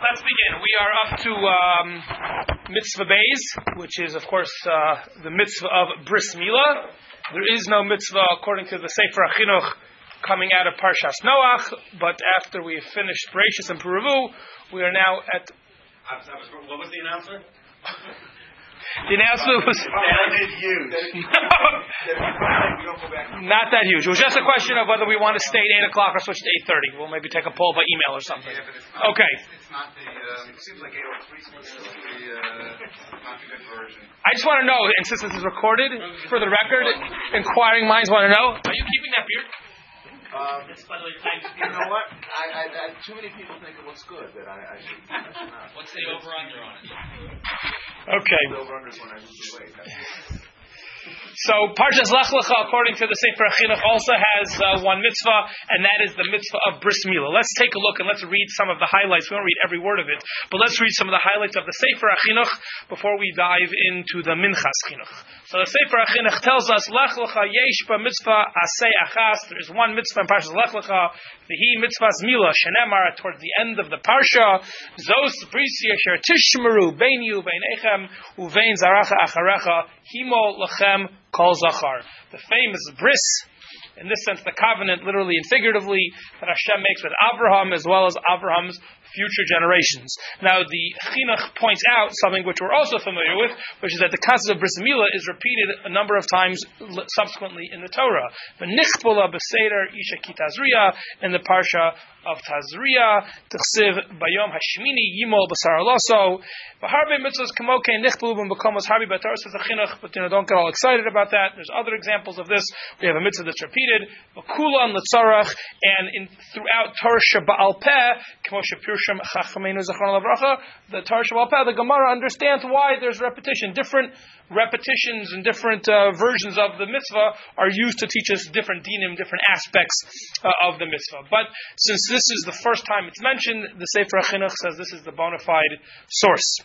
Let's begin. We are up to Mitzvah Beis, which is, of course, the Mitzvah of Bris Milah. There is no Mitzvah, according to the Sefer HaChinuch, coming out of Parshas Noach, but after we have finished Bereshis and Puravu, we are now at... What was the announcement? The announcement was... Not that huge. It was just a question of whether we want to stay at 8 o'clock or switch to 8:30. We'll maybe take a poll by email or something. Okay. It's not the... it seems like 8:03 is not the good version. I just want to know, and since this is recorded, for the record, inquiring minds want to know, are you keeping that beard? You know what? Too many people think it looks good that I should not. What's the over-under on it? Okay. The over-under is when I lose the weight. So Parshas Lech Lecha, according to the Sefer HaChinuch, also has one mitzvah, and that is the mitzvah of Bris Milah. Let's take a look and let's read some of the highlights. We won't read every word of it, but let's read some of the highlights of the Sefer HaChinuch before we dive into the Minchas Chinuch. So the Sefer HaChinuch tells us, Lech Lecha yesh ba mitzvah aseh achas. There is one mitzvah in Parshas Lech Lecha, v'hi mitzvahs milah, shenemar, towards the end of the Parsha, Zos bris yasher tishmeru, bein you, bein echem, uvein zaracha acharecha, himo lechem kol zachar. The famous bris, in this sense the covenant, literally and figuratively, that Hashem makes with Abraham as well as Abraham's future generations. Now the Chinuch points out something which we're also familiar with, which is that the concept of Bris Milah is repeated a number of times subsequently in the Torah. V'nichpula b'seder isha ki tazriya, in the parsha of Tazriya, T'chsiv bayom hashmini yimol b'sar aloso, v'harbe mitzvahs kamoke nichpulu b'makomos harbi b'torah, says the Chinuch, but don't get all excited about that. There's other examples of this. We have a mitzvah that's repeated, v'kulan l'tzarach, and throughout Torah Sheba'al Peh, k'moshe Pirshim Chachamenu Zachron Lavracha, the Torah Sheba'al Peh, the Gemara understands why there's repetition. Different repetitions and different versions of the mitzvah are used to teach us different dinim, different aspects of the mitzvah. But since this is the first time it's mentioned, the Sefer HaChinuch says this is the bona fide source.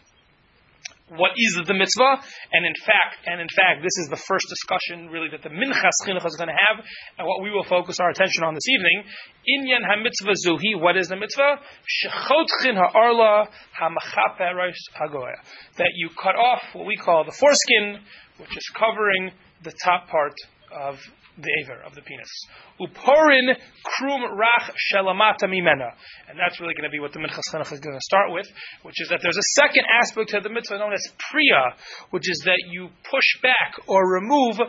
What is the mitzvah? And in fact, this is the first discussion really that the Minchas Chinuch is going to have, and what we will focus our attention on this evening. Inyan ha-mitzvah zuhi, what is the mitzvah? Shechotchin ha'arla ha-machape rosh hagoya. That you cut off what we call the foreskin, which is covering the top part of the aver, of the penis. Uporin krum rach shelamata mimena. And that's really going to be what the Minchas Chinuch is going to start with, which is that there's a second aspect to the mitzvah known as priya, which is that you push back or remove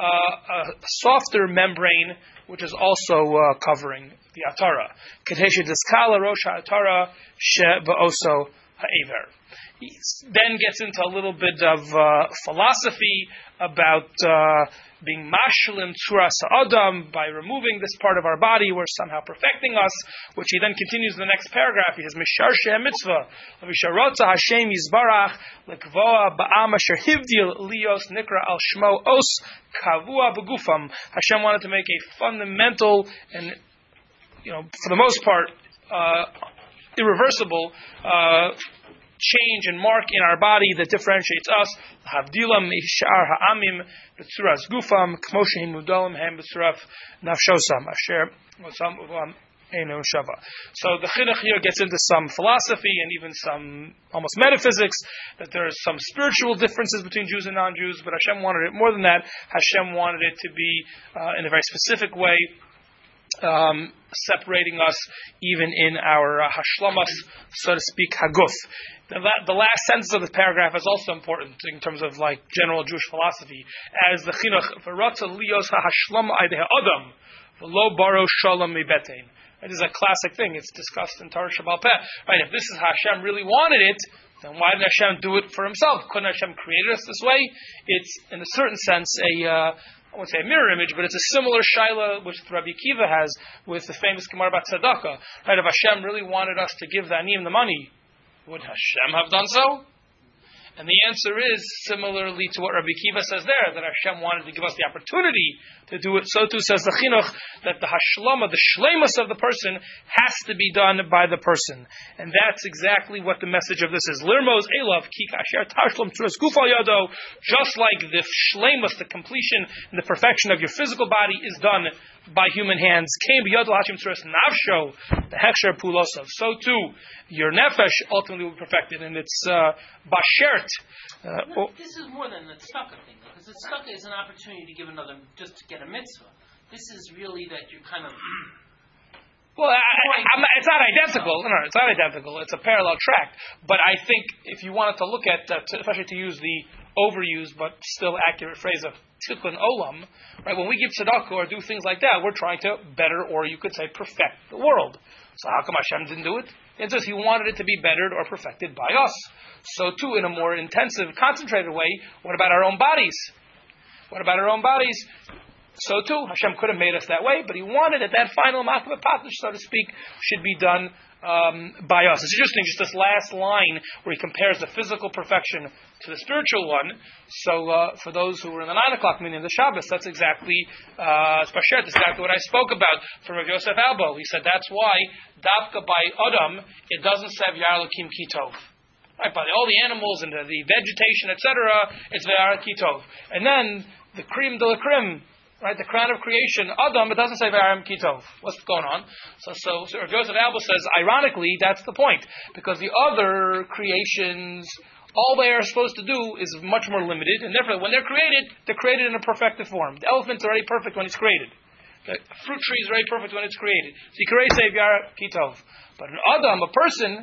a softer membrane, which is also covering the atara. Kadesha diskala rosh atara she ba'oso ha'aver. He then gets into a little bit of philosophy about being mashlim tzuras ha'adam, by removing this part of our body, we're somehow perfecting us, which he then continues in the next paragraph. He says, Mishar she'em mitzvah, v'misharotza Hashem yizbarach, lekvoa ba'am asher hivdil lios nikra al shmo os kavua begufam. Hashem wanted to make a fundamental and, for the most part, irreversible change and mark in our body that differentiates us. Havdilam ishar ha'amim b'tzuras gufam k'moshe himudalim hem b'tzuraf nafshosam asher osam uvam enu shava. So the Chinuch here gets into some philosophy and even some almost metaphysics, that there are some spiritual differences between Jews and non-Jews, but Hashem wanted it more than that. Hashem wanted it to be in a very specific way, separating us even in our hashlamas, so to speak, haguf. The last sentence of this paragraph is also important in terms of general Jewish philosophy, as the Chinuch v'ratza lios ha'hashlama aydei ha'adam v'lo baro shalom mibetein. It is a classic thing. It's discussed in Torah Sheba'al Peh. Right? If this is how Hashem really wanted it, then why did Hashem do it for Himself? Couldn't Hashem create us this way? It's, in a certain sense, I won't say a mirror image, but it's a similar shaila which Rabbi Akiva has with the famous Gemara about tzedakah. Right? If Hashem really wanted us to give the aniyim the money, would Hashem have done so? And the answer is, similarly to what Rabbi Akiva says there, that Hashem wanted to give us the opportunity to do it. So too says the Chinuch, that the hashlama, the shleimus of the person, has to be done by the person. And that's exactly what the message of this is. Lirmos elav ki kasher tashlum tzuras gufal yado, just like the shleimus, the completion and the perfection of your physical body is done by human hands. Came b'yodel Hashem tzuras nafsho the hechsher pulosov. So too, your nefesh ultimately will be perfected, and it's bashert. This is more than the tzedakah thing, because the tzedakah is an opportunity to give another, just to get a mitzvah. This is really that you're kind of. Well, it's not identical. No, it's not identical. It's a parallel track. But I think if you wanted to look at, especially to use the overused but still accurate phrase of tikkun olam, right? When we give tzedakah or do things like that, we're trying to better, or you could say perfect the world. So how come Hashem didn't do it? It's just He wanted it to be bettered or perfected by us. So too, in a more intensive, concentrated way, what about our own bodies? What about our own bodies? So too, Hashem could have made us that way, but He wanted it, that final makbeh patish, so to speak, should be done by us. It's interesting, just this last line where He compares the physical perfection to the spiritual one. So for those who were in the 9 o'clock meeting of the Shabbos, that's exactly Spashert, that's exactly what I spoke about from Rav Yosef Albo. He said that's why Dafka by Adam, it doesn't say V'yar Elokim Ki Tov. Right, by all the animals and the vegetation, etc., it's V'yar Ki Tov. And then the Krim de la Krim, right, the crown of creation, Adam, it doesn't say V'aram Kitov. What's going on? So Rav Yosef Albo says, ironically, that's the point. Because the other creations, all they are supposed to do is much more limited, and therefore, when they're created in a perfected form. The elephant's already perfect when it's created. The fruit tree is already perfect when it's created. So you can already say V'aram Kitov. But an Adam, a person,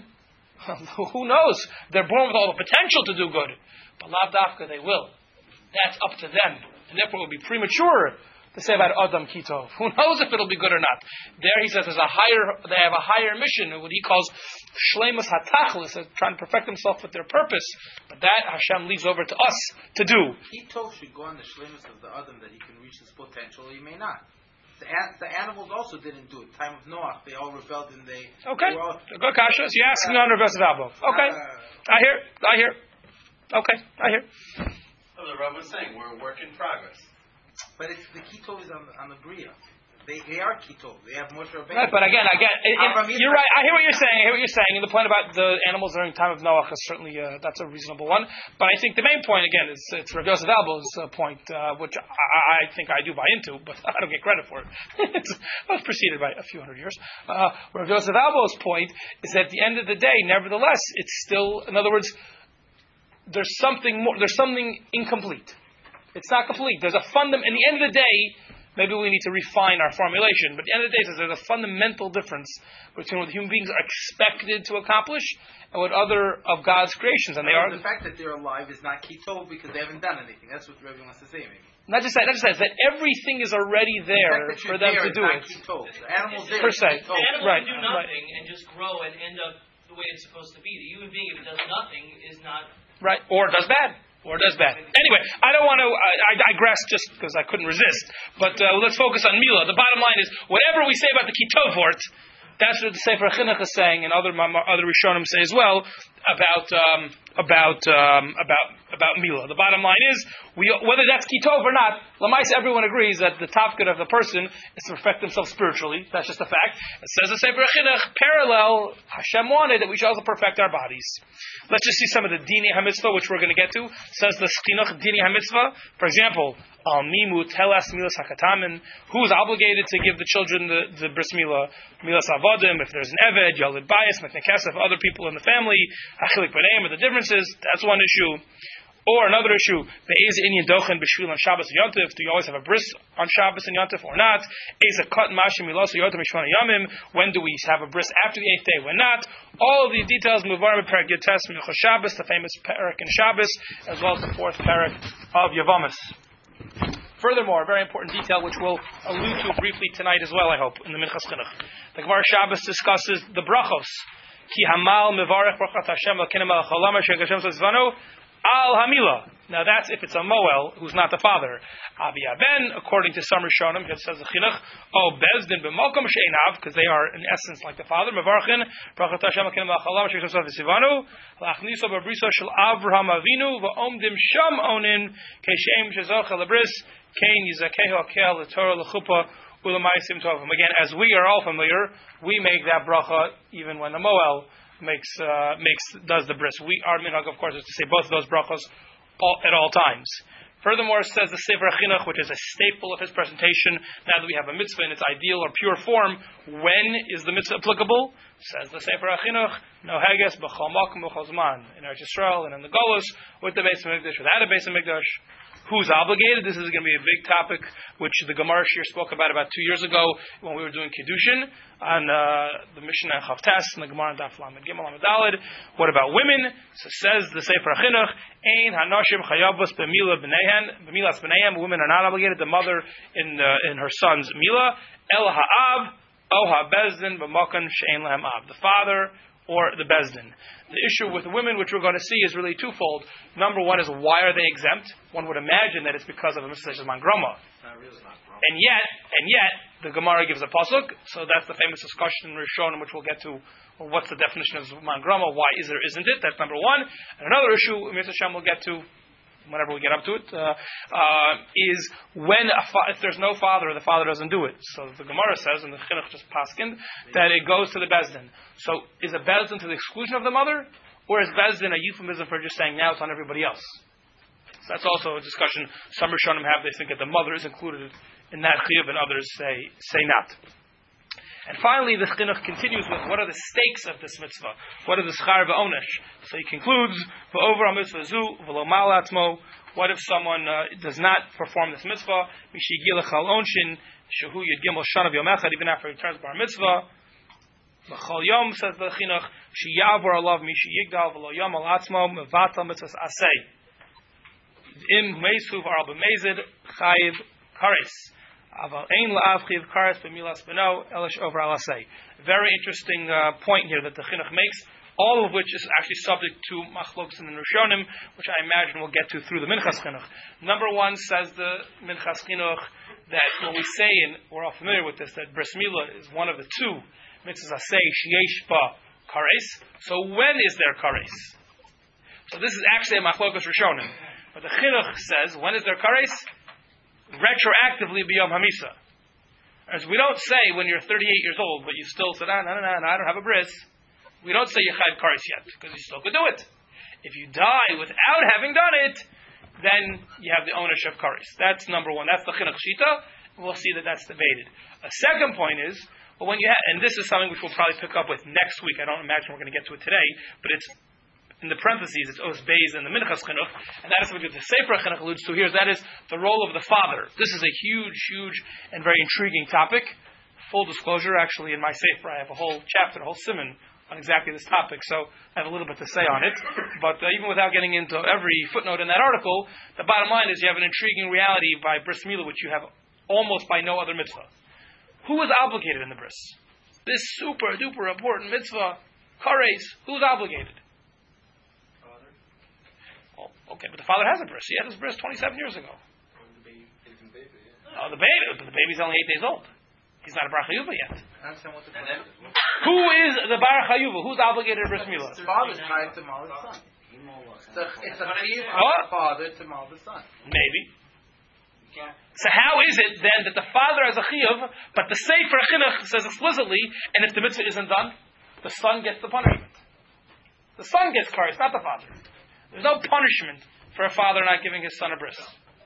who knows? They're born with all the potential to do good. But lav dafka, they will. That's up to them. And therefore it would be premature to say about Adam Kitov. Who knows if it'll be good or not? There he says they have a higher mission, what he calls Shleimus HaTachlis, trying to perfect himself with their purpose. But that Hashem leaves over to us to do. Kitov should go on the Shleimus of the Adam, that he can reach his potential, or he may not. The animals also didn't do it. Time of Noah, they all rebelled and they... Okay. Good kasha. So you're asking on Rav Yosef Albo. Okay. I hear. Okay. I hear. The Rav was saying we're a work in progress. But it's, the Kitov is on the Bria. They are Kitov. They have Moshe Rabbeinu. Right, but again, you're right. I hear what you're saying. And the point about the animals during time of Noah is certainly that's a reasonable one. But I think the main point again is it's Rav Yosef Albo's point, which I think I do buy into, but I don't get credit for it. It was preceded by a few hundred years. Rav Yosef Albo's point is that at the end of the day, nevertheless, it's still, in other words, there's something more. There's something incomplete. It's not complete. There's a in the end of the day, maybe we need to refine our formulation. But at the end of the day, there's a fundamental difference between what human beings are expected to accomplish and what other of God's creations. And they are. The fact that they're alive is not Kitov because they haven't done anything. That's what Rebbe wants to say, maybe. Not just that. That everything is already there for them to do it. The animals there. Per se. The animal Right. can do nothing and just grow and end up the way it's supposed to be. The human being, if it does nothing, is not. Right, or does bad. Anyway, I don't want to. I digress just because I couldn't resist. But let's focus on Mila. The bottom line is, whatever we say about the Kitovort, that's what the Sefer Chinuch is saying, and other Rishonim say as well about Mila. The bottom line is, whether that's Kitov or not, Lamais, everyone agrees that the tafkid of the person is to perfect himself spiritually. That's just a fact. It says the Sefer Chinuch, parallel, Hashem wanted that we should also perfect our bodies. Let's just see some of the Dini HaMitzvah, which we're going to get to. Says the Chinuch Dini HaMitzvah, for example, Al Mimu Telas Milas Hakatamin, who's obligated to give the children the bris milah, Milas Avodim, if there's an Eved, Yalid Bayis, Mekne Kesef, other people in the family, Achilik B'neim, the differences, that's one issue. Or another issue, Be'ez Inyan Dochen B'Shvil on Shabbos and Yontif, do you always have a bris on Shabbos and Yontif or not? Is a cut Mashim Milos Yontif Mishvan Yamim, when do we have a bris after the 8th day, when not? All of these details move on with Perek Yotes Milchos Shabbos, the famous Perek in Shabbos, as well as the 4th Perek of Yavamis. Furthermore, a very important detail which we'll allude to briefly tonight as well, I hope, in the Minchas Chinuch. The Gemara Shabbos discusses the brachos. Ki hamal mevarech brachat Hashem l'kenem al cholam asher Hashem tzvano al hamila. Now that's if it's a Moel who's not the father. Avi Aben, according to some Rishonim, it says the Chinuch, O Bezdin b'malkom she'enav, because they are in essence like the father. Mevarchin brachat Hashem l'kenem al cholam asher Hashem tzvano lachniso b'brisa shel Avraham Avinu v'omdim sham onin keshem shezoch lebris kein yizakehu akel l'torah l'chuppah. Again, as we are all familiar, we make that bracha even when the Moel does the bris. Our minhag, of course, is to say both of those brachos at all times. Furthermore, says the Sefer Chinuch, which is a staple of his presentation, now that we have a mitzvah in its ideal or pure form, when is the mitzvah applicable? Says the Sefer Chinuch, Noheges b'chol makom b'chol zman, in Eretz Yisrael and in the Golus, with the Beis Hamikdash, without a Beis Hamikdash. Who's obligated? This is going to be a big topic, which the Gemara Shir spoke about 2 years ago when we were doing Kiddushin on the Mishnah and Chavtes and the Gemara and Daf Lamed Gimel Lamed Daled. What about women? So says the Sefer Chinuch, Ein hanoshim chayavos b'milas b'neihem. Women are not obligated. The mother in her son's milah. El ha'av o ha'bezdin b'makan she'ein lahem av. The father or the bezdin. The issue with women, which we're going to see, is really twofold. Number one is, why are they exempt? One would imagine that it's because of a mitzvah such as mangrama. And yet, the Gemara gives a pasuk, so that's the famous discussion in Rishonim, which we'll get to. Well, what's the definition of mangrama? Why is there, isn't it? That's number one. And another issue, Mr. Hashem will get to whenever we get up to it, is when if there's no father, the father doesn't do it. So the Gemara says, and the Chinuch just paskind, that it goes to the bezdin. So is a bezdin to the exclusion of the mother, or is bezdin a euphemism for just saying now it's on everybody else? So that's also a discussion some Rishonim have. They think that the mother is included in that chiyuv, and others say not. And finally, the Chinuch continues with what are the stakes of this mitzvah? What are the schar v'onesh? So he concludes, v'over ha-mitzvah zu, v'lo mal atmo. What if someone does not perform this mitzvah? Mishigil chal onshin, shehu yud gimel shana v'yomechad, even after he returns bar mitzvah. V'chol yom, says the Chinuch, sheyavor alav mishiyigdal, v'lo yom al atzmo, mevatal mitzvahs asay. Im meisuv arab mezid, chayiv kares. Very interesting point here that the Chinuch makes, all of which is actually subject to Machlokes and Rishonim, which I imagine we'll get to through the Minchas Chinuch. Number one, says the Minchas Chinuch, that when we say, and we're all familiar with this, that Bris Milah is one of the two mitzvahs asay sheyesh ba kares. So when is there kares? So this is actually a Machlokes Rishonim. But the Chinuch says, when is there kares? Retroactively b'yom hamisa. As we don't say when you're 38 years old, but you still said, no, I don't have a bris. We don't say you chayv kares yet, because you still could do it. If you die without having done it, then you have the ownership of kares. That's number one. That's the Chinuch Shita. We'll see that that's debated. A second point is, well, when you and this is something which we'll probably pick up with next week. I don't imagine we're going to get to it today, but it's in the parentheses, it's Os Beis and the Minchas Chinuch, and that is something that the Sefer Chinuch alludes to here, that is the role of the father. This is a huge and very intriguing topic. Full disclosure, actually, in my Sefer, I have a whole chapter, a whole siman on exactly this topic, so I have a little bit to say on it. But even without getting into every footnote in that article, the bottom line is you have an intriguing reality by Bris Milah, which you have almost by no other mitzvah. Who is obligated in the bris? This super duper important mitzvah, kares, who's obligated? Okay, but the father has a bris. He had his bris 27 years ago. The baby. Oh, the baby's only 8 days old. He's not a bar chayuva yet. Who is the bar chayuva? Who's obligated to bris milah? The father's tied to mal his son. It's a chiyuv of the father to mal the son. Maybe. So how is it then that the father has a chiyuv, but the Sefer Chinuch says explicitly, and if the mitzvah isn't done, the son gets the punishment. The son gets kares, not the father. There's no punishment for a father not giving his son a bris.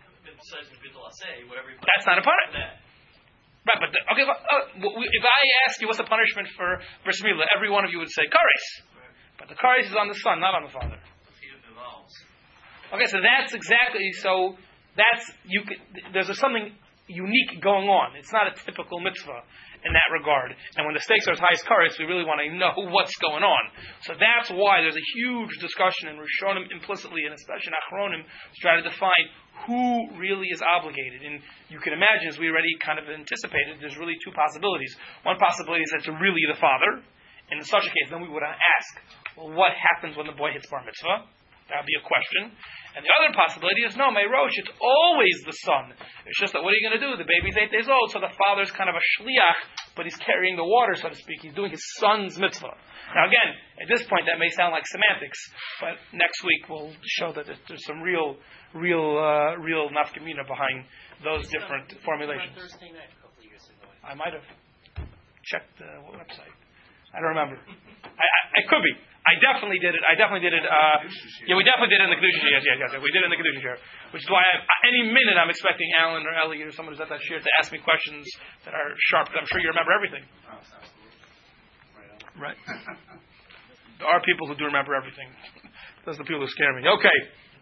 That's not a punishment. Right, but if I ask you what's the punishment for bris milah, every one of you would say kares. But the kares is on the son, not on the father. Okay, so that's exactly there's something unique going on. It's not a typical mitzvah in that regard. And when the stakes are as high as kares, we really want to know what's going on. So that's why there's a huge discussion in Rishonim implicitly, and especially in Achronim, to try to define who really is obligated. And you can imagine, as we already kind of anticipated, there's really two possibilities. One possibility is that it's really the father. And in such a case, then we would ask, well, what happens when the boy hits bar mitzvah? That would be a question. And the other possibility is, no, Meirosh, it's always the son. It's just that, what are you going to do? The baby's 8 days old, so the father's kind of a shliach, but he's carrying the water, so to speak. He's doing his son's mitzvah. Now again, at this point, that may sound like semantics, but next week we'll show that there's some real nafkamina behind those different formulations. Thursday night a couple of years ago. I might have checked the website. I don't remember. I could be. I definitely did it. Yeah, we definitely did it in the Kedushin share. Yes. We did it in the Kedushin share. Which is why any minute I'm expecting Alan or Ellie or someone who's at that share to ask me questions that are sharp, because I'm sure you remember everything. Oh, absolutely. Right. There are people who do remember everything. Those are the people who scare me. Okay.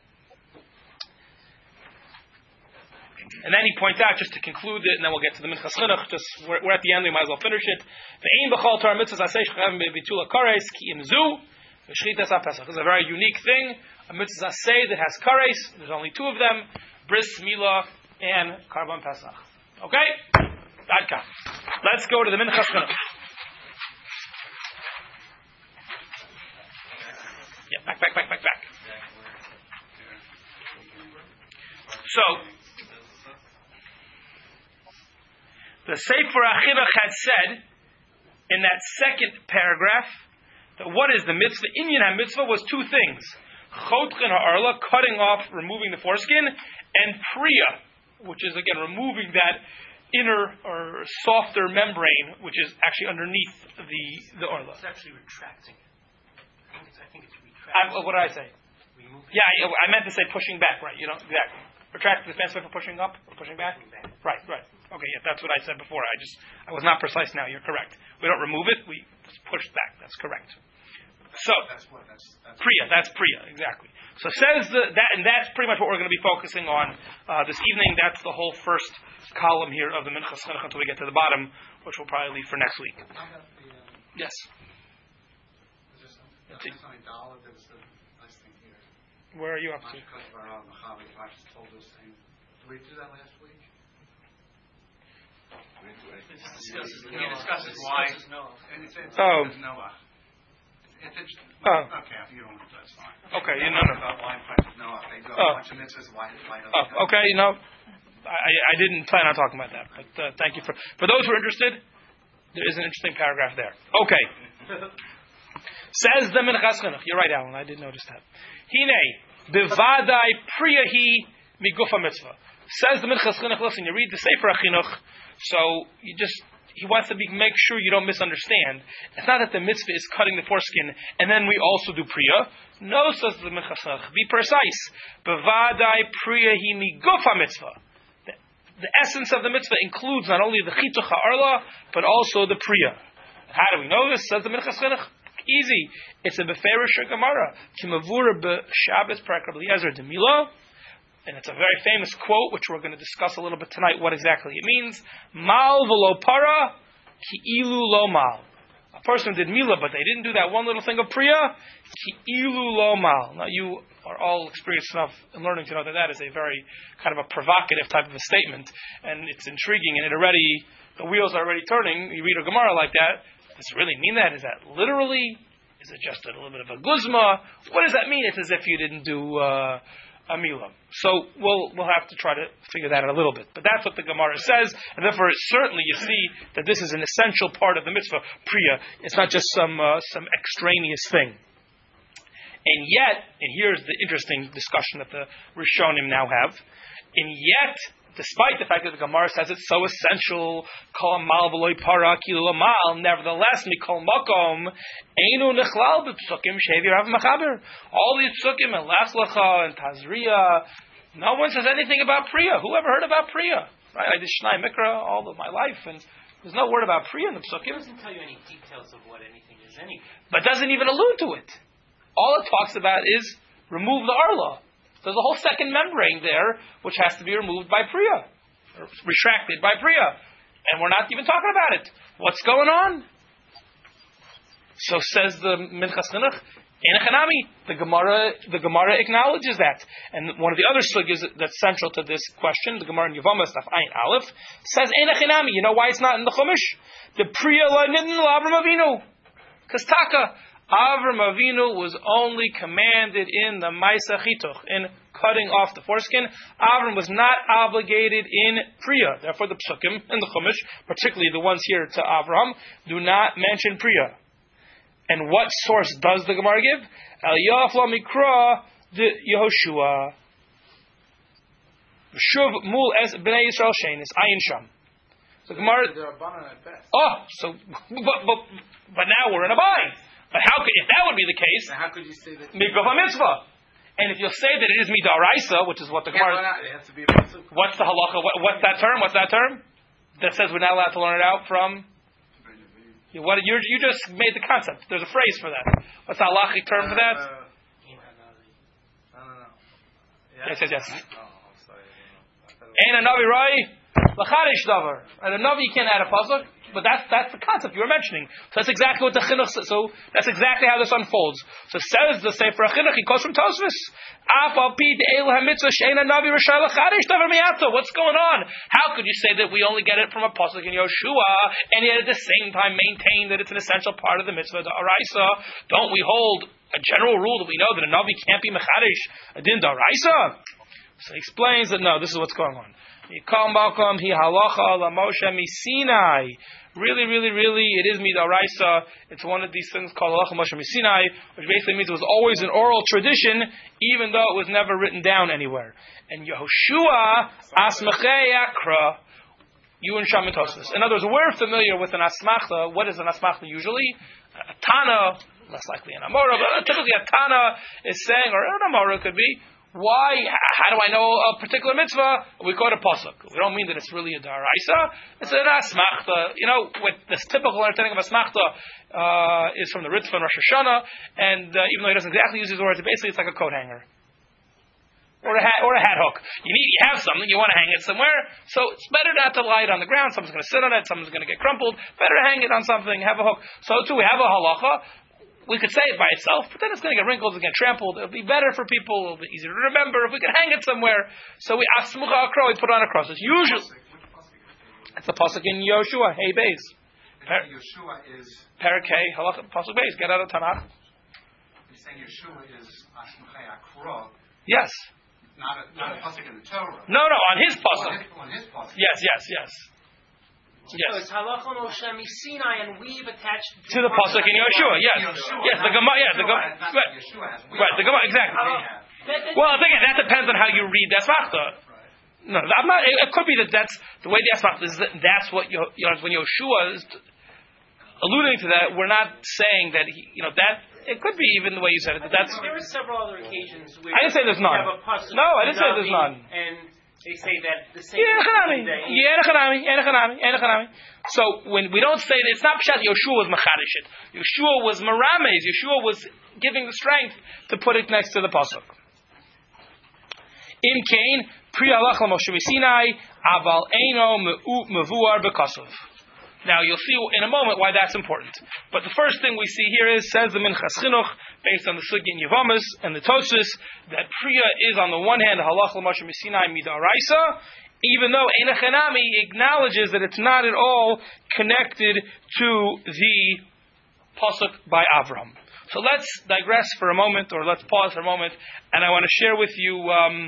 And then he points out, just to conclude it, and then we'll get to the Minchas Chinuch. We're at the end, we might as well finish it. This is a very unique thing. A mitzvah aseh that has kares. There's only two of them: bris milah and karban pesach. Okay, Dadka. Let's go to the Minchas Chinuch. Yeah, back. So, the Sefer HaChinuch had said in that second paragraph that what is the mitzvah? Inyan HaMitzvah was two things: Chotchen HaArla, cutting off, removing the foreskin, and Priya, which is again removing that inner or softer membrane, which is actually underneath the Arla. It's actually retracting it. I think it's retracting. What did I say? Yeah, I meant to say pushing back, right? Exactly. Retract the fancy for pushing up or pushing back? Right. Okay, yeah, that's what I said before. I was not precise now. You're correct. We don't remove it, we just push back. That's correct. So That's Priya, that's Priya, exactly. So says and that's pretty much what we're going to be focusing on this evening. That's the whole first column here of the Minchas Chinuch until we get to the bottom, which we'll probably leave for next week. Yes. Something dollar. There was a nice thing here. Where are you up to? Did we do that last week? He discusses why. It's Oh. Noah. Oh. Okay, if you don't want to, that's fine. Okay, About why Noah. They do a bunch of mitzvahs. Why okay, I didn't plan on talking about that, but thank you for those who are interested. There is an interesting paragraph there. Okay. Says the Minchas Chinuch. You're right, Alan. I did notice that. Hine bivadai priyahi migufa mitzvah. Says the Minchas Chinuch. Listen, you read the Sefer HaChinuch, so he wants to make sure you don't misunderstand. It's not that the mitzvah is cutting the foreskin and then we also do priya. No, says the Minchas Chinuch. Be precise. Bivadai priyahi migufa mitzvah. The essence of the mitzvah includes not only the chituch ha'arla, but also the priya. How do we know this? Says the Minchas Chinuch. Easy. It's a beferish Gemara. Kimavura b'Shabbos Parak Eliezer Demila, and it's a very famous quote which we're going to discuss a little bit tonight. What exactly it means? Mal v'lo para ki ilu lo mal. A person did mila, but they didn't do that one little thing of priya. Ki ilu lo mal. Now you are all experienced enough in learning to know that is a very kind of a provocative type of a statement, and it's intriguing, and the wheels are already turning. You read a Gemara like that. Does it really mean that? Is that literally? Is it just a little bit of a guzma? What does that mean? It's as if you didn't do a milah. So we'll have to try to figure that out a little bit. But that's what the Gemara says, and therefore certainly you see that this is an essential part of the mitzvah, priya. It's not just some extraneous thing. And yet, and here's the interesting discussion that the Rishonim now have, and yet, despite the fact that the Gemara says it's so essential, kol mal v'loy para kilo mal, nevertheless, mikol makom, einu nechlal b'psukim shevi Rav Mechaber. All these psukim and Lach Lecha and Tazria, no one says anything about Priya. Who ever heard about Priya? Right? I did Shnai Mikra all of my life, and there's no word about Priya in the psukim. It doesn't tell you any details of what anything is anyway. But doesn't even allude to it. All it talks about is remove the arla. There's a whole second membrane there, which has to be removed by Priya, or retracted by Priya, and we're not even talking about it. What's going on? So says the Minchas Chinuch, the Gemara acknowledges that, and one of the other sugyas that's central to this question, the Gemara in Yevamos Daf Ayin Aleph, says Einachinami. You know why it's not in the Chumash? The Priya l'nidin l'Avram Avinu, because Taka. Avram Avinu was only commanded in the Maisa Chituch, in cutting off the foreskin. Avram was not obligated in Priya. Therefore, the Psukim and the Chumash, particularly the ones here to Avram, do not mention Priya. And what source does the Gemara give? Eliyahu Mikra de Yehoshua. Shuv mul es bnei Yisrael shein is ayin sham. So Gemara. They're abundant at best. Oh, so but now we're in a bind. But if that would be the case, Now how could you say that? mikvah mitzvah. And if you'll say that it is midaraisa, which is what the Gemara. It has to be a pasuk. What's the halacha? What's that term? What's that term? That says we're not allowed to learn it out from. You just made the concept. There's a phrase for that. What's the halachic term for that? No. Yes. Oh, I'm sorry. Ain't a navi roi lacharish davar. And a navi can't add a pasuk, but that's the concept you were mentioning. So that's exactly what the chinuch. So that's exactly how this unfolds. So says the Sefer HaChinuch. He quotes from Tosfos. Afal pi de'el hamitzvah she'ein a navi rishai lacharish davar miyato. What's going on? How could you say that we only get it from a pasuk in Yoshua, and yet at the same time maintain that it's an essential part of the mitzvah da'araisa? Don't we hold a general rule that we know that a navi can't be mechadish a din da'araisa? So he explains that no, this is what's going on. Yikam Balkom hi halacha la Moshe misinai. Really, it is midaraisa. It's one of these things called halacha Moshe misinai, which basically means it was always an oral tradition, even though it was never written down anywhere. And Yehoshua asmachei akra. You and Sham and Tosfos. In other words, we're familiar with an asmachta. What is an asmachta usually? A tana, less likely an amora, but typically a tana is saying, or an amora could be. Why? How do I know a particular mitzvah? We quote a pasuk. We don't mean that it's really a daraisa. It's an asmachta. With this typical understanding of asmachta is from the Ritva and Rosh Hashanah, and even though he doesn't exactly use these words, basically it's like a coat hanger. Or a hat hook. You have something, you want to hang it somewhere, so it's better not to lie it on the ground. Someone's going to sit on it, someone's going to get crumpled. Better to hang it on something, have a hook. So too, we have a halacha. We could say it by itself, but then it's going to get wrinkled, it's going to get trampled. It'll be better for people, it'll be easier to remember if we can hang it somewhere. So we asmucha akro, we put it on a cross. It's usually it's the pasuk in Yoshua, hey beis. Yeshua is. Parakeh, halacha, pasuk beis. Get out of Tanakh. You're saying Yeshua is asmuchei akro. Yes. Not a pasuk in the Torah. No, on his pasuk. On his pasuk. Yes. So it's halacha Moshe misinai, and we've attached to the pasuk in Yoshua. Yes, the Gemara. The Gemara. Exactly. Well, again, that depends on how you read the asmachta. No, I'm not. It could be that's the way the asmachta is. That's what when Yoshua is alluding to that. We're not saying that that. It could be even the way you said it. There are several other occasions where I didn't say there's none. You have a pasuk no, I didn't say there's none. And they say that the same. So when we don't say that, it's not pshat Yoshua was machadishit. Yoshua was marames. Yoshua was giving the strength to put it next to the pasuk. In Cain, pri halacha Moshe Sinai, aval eino mevuar bekasov. Now you'll see in a moment why that's important. But the first thing we see here is, says the Minchas Chinuch, based on the Sugya in Yevamis and the Tosfos, that Priya is on the one hand Halach L'Moshe Sinai Midaraisa, even though Ein Hanami acknowledges that it's not at all connected to the pasuk by Avram. So let's digress for a moment, or let's pause for a moment, and I want to share with you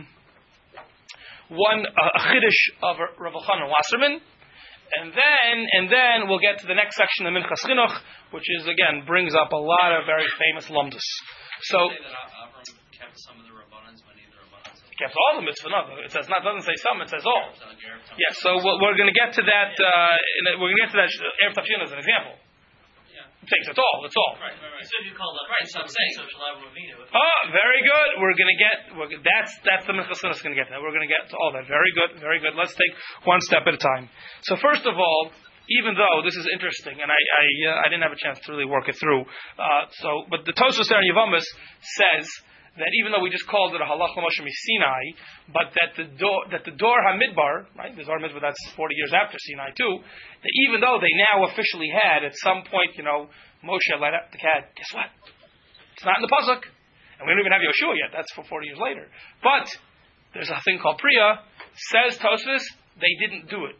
a chiddush of Rav Elchanan Wasserman. And then we'll get to the next section of Minchas Chinuch, which is again brings up a lot of very famous lumdus. So kept some of the rabbanans when either rabbanans. He kept all the mitzvah. No, it doesn't say some. It says all. Yes. So we're going to get to that. We're going to get to that Erev Tafshin as an example. It takes it's all. Right. So you call that right? So I'm saying so. Oh, very good. We're going to get. That's the Minchas Chinuch is going to get to that. We're going to get to all that. Very good. Let's take one step at a time. So first of all, even though this is interesting, and I didn't have a chance to really work it through. But the Tosfos there in Yevamis says that even though we just called it a Halach L'Moshe Sinai, but that the Dor HaMidbar, right, the Dor HaMidbar, that's 40 years after Sinai too, that even though they now officially had, at some point, Moshe let out the cat, guess what? It's not in the Pasuk. And we don't even have Yoshua yet, that's for 40 years later. But there's a thing called Priya, says Tosfos, they didn't do it.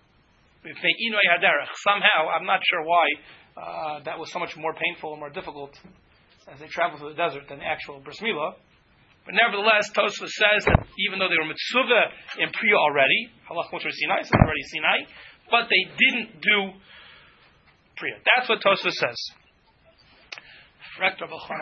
Somehow, I'm not sure why, that was so much more painful and more difficult as they travel through the desert than the actual Bris Milah. But nevertheless, Tosfos says that even though they were mitzvah in Priya already, Halach Moshe Sinai, so already Sinai, but they didn't do Priya. That's what Tosfos says. Yes.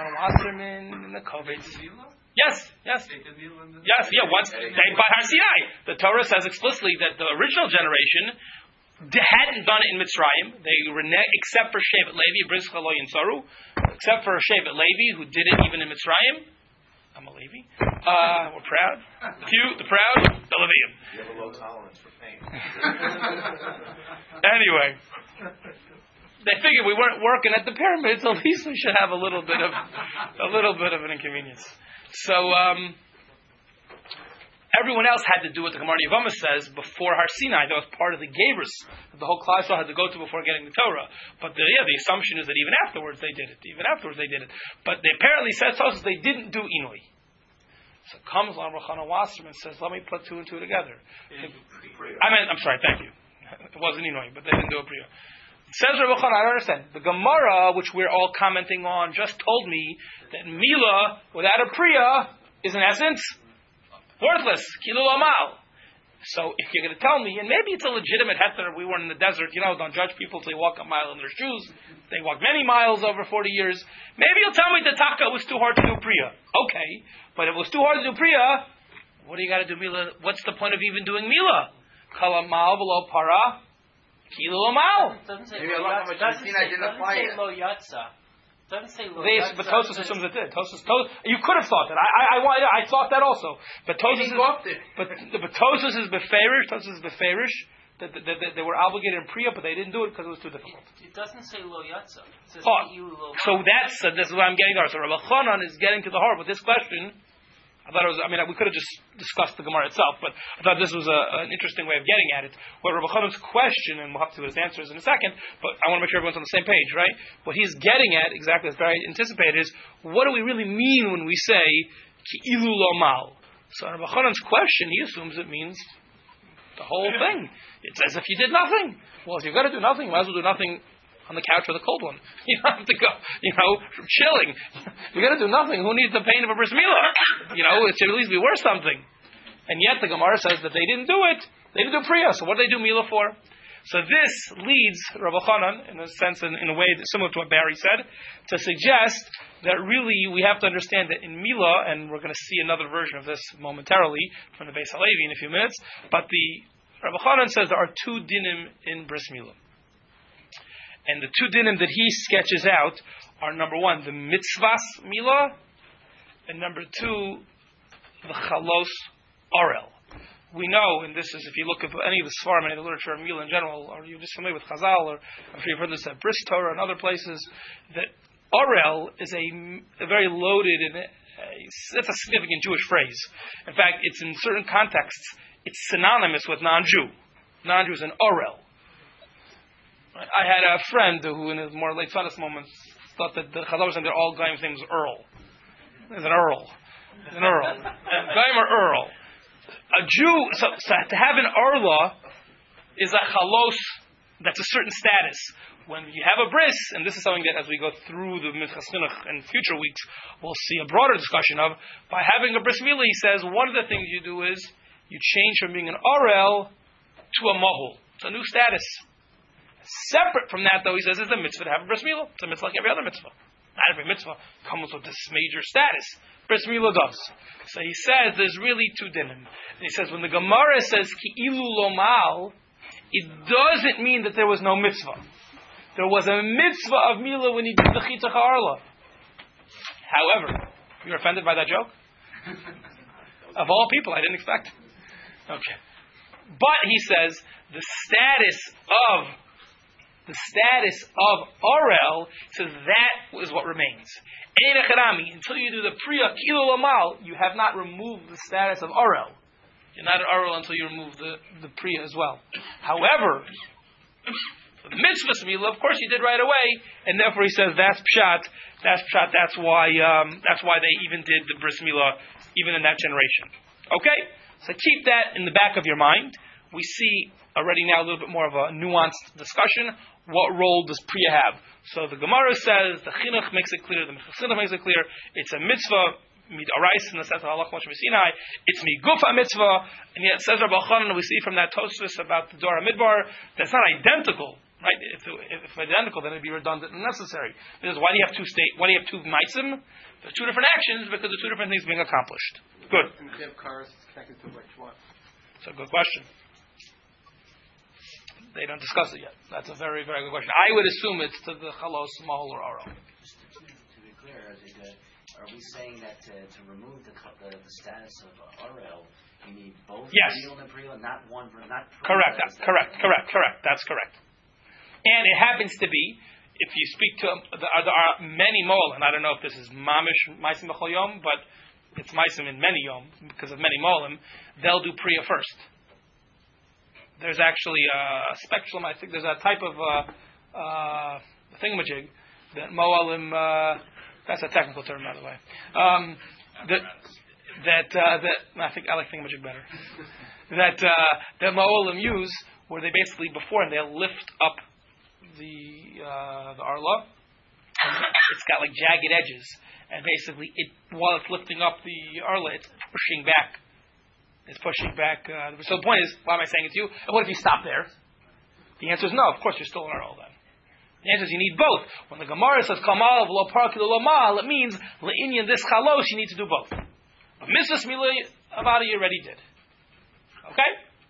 Once they by Har Sinai, the Torah says explicitly that the original generation hadn't done it in Mitzrayim. They were except for Shevet Levi, Bris Chalo Yinsaru, except for Shevet Levi, who did it even in Mitzrayim. I'm a Levi. We're proud. The proud, the Levium. You have a low tolerance for pain. Anyway, they figured we weren't working at the pyramids. At least we should have a little bit of an inconvenience. So everyone else had to do what the Gemara Yevamah says before Har Sinai. That was part of the Gevurus that the whole Klal Yisrael had to go to before getting the Torah. But the assumption is that even afterwards they did it. But they apparently said they didn't do Inui. So comes Rabbi Chana Wasserman and says, let me put two and two together. I'm sorry, thank you. It wasn't Inui, but they didn't do a Priya. Says Rabbi Chana, I don't understand. The Gemara, which we're all commenting on, just told me that Mila without a Priya is in essence worthless. Kilul Amal. So if you're going to tell me, and maybe it's a legitimate heter, we weren't in the desert, don't judge people till they walk a mile in their shoes. They walk many miles over 40 years. Maybe you'll tell me the taka was too hard to do Priya. Okay, but if it was too hard to do Priya, what do you got to do Mila? What's the point of even doing Mila? Kal Amal below para, Kilul Amal. Doesn't say Maybe Allah didn't apply it. lo yatsa. Doesn't say lo But Tosfos assumes it did. You could have thought that. I thought that also. But Tosfos is beferish. That they were obligated in Priya, but they didn't do it because it was too difficult. It doesn't say lo yatsa. It says so this is what I'm getting there. So Rabbi Chanan is getting to the heart with this question. I thought it was. We could have just discussed the Gemara itself, but I thought this was an interesting way of getting at it. What Rabbi Chanan's question, and we'll have to see what his answer is in a second, but I want to make sure everyone's on the same page, right? What he's getting at, exactly as Barry anticipated, is what do we really mean when we say Ki'ilu lo mal? So Rabbi Chanan's question, he assumes it means the whole thing. It's as if you did nothing. Well, if you've got to do nothing, you might as well do nothing on the couch with a cold one. You don't have to go, chilling. You got to do nothing. Who needs the pain of a bris milah? It should at least be worth something. And yet the Gemara says that they didn't do it. They didn't do Priya. So what did they do milah for? So this leads Rabbi Chanan, in a sense, in a way similar to what Barry said, to suggest that really we have to understand that in milah, and we're going to see another version of this momentarily from the Beis Halevi in a few minutes, but the Rabbi Chanan says there are two dinim in bris milah. And the two dinim that he sketches out are, number one, the mitzvahs milah, and number two, the chalos orel. We know, and this is, if you look at any of the Sfarim, any of the literature of milah in general, or you're just familiar with Chazal, or I'm sure you've heard this at Bris Torah and other places, that orel is a very loaded and it's a significant Jewish phrase. In fact, it's in certain contexts, it's synonymous with non-Jew. Non-Jew is an orel. I had a friend who, in his more late Sunday moments, thought that the Chazal was saying that all Gaim's name was Earl. There's an Earl. Gaim or Earl. A Jew, so to have an Arla is a chalos, that's a certain status. When you have a bris, and this is something that as we go through the Minchas Chinuch in future weeks, we'll see a broader discussion of, by having a bris milah, he says, one of the things you do is, you change from being an Arel to a Mahul. It's a new status. Separate from that, though, he says, it's a mitzvah to have a bris milah. It's a mitzvah like every other mitzvah. Not every mitzvah comes with this major status. Bris milah does. So he says there's really two dinim. And he says when the Gemara says ki'ilu lo mal, it doesn't mean that there was no mitzvah. There was a mitzvah of milah when he did the chitzah ha'arla. However, you're offended by that joke? Of all people, I didn't expect. Okay. But he says the status of Orel, so that is what remains. Until you do the Priya Ki'ilu lo mal, you have not removed the status of Orel. You're not an Orel until you remove the Priya as well. However, for the mitzvah milah, of course, you did right away, and therefore he says that's pshat. That's why they even did the bris milah even in that generation. Okay, so keep that in the back of your mind. We see already now a little bit more of a nuanced discussion. What role does Priya have? So the Gemara says, the Chinuch makes it clear, the Chinuch makes it clear, it's a mitzvah, midarais in the sense of Halach Moshe Sinai, it's migufa mitzvah, and yet says Rabbi Chanan, we see from that Tosfos about the Dor HaMidbar, that's not identical, right? If identical, then it'd be redundant and necessary. Because why do you have two maisim? There's two different actions, because there's two different things being accomplished. Good. And if you have cars, it's connected to which one? It's a good question. They don't discuss it yet. That's a very, very good question. I would assume it's to the chalos, mahol, or aro. are we saying that to remove the status of RL, you need both Yes. Meal and Priya, not one, not Correct. Correct. That's correct. And it happens to be, if you speak to there are many molim. I don't know if this is mamish ma'asim b'chol yom, but it's ma'asim in many yom because of many molim. They'll do priya first. There's actually a spectrum. I think there's a type of thingamajig that moalim. That's a technical term, by the way. That I think I like thingamajig better. that moalim use, where they basically beforehand they'll lift up the arla. It's got like jagged edges, and basically while it's lifting up the arla, it's pushing back. So the point is, why am I saying it to you? And what if you stop there? The answer is no. Of course, you're still in arla then. The answer is you need both. When the Gemara says kamal v'lo parki lo mal, it means le'inyan this chalos. You need to do both. But Mrs. Mila Avada you already did. Okay,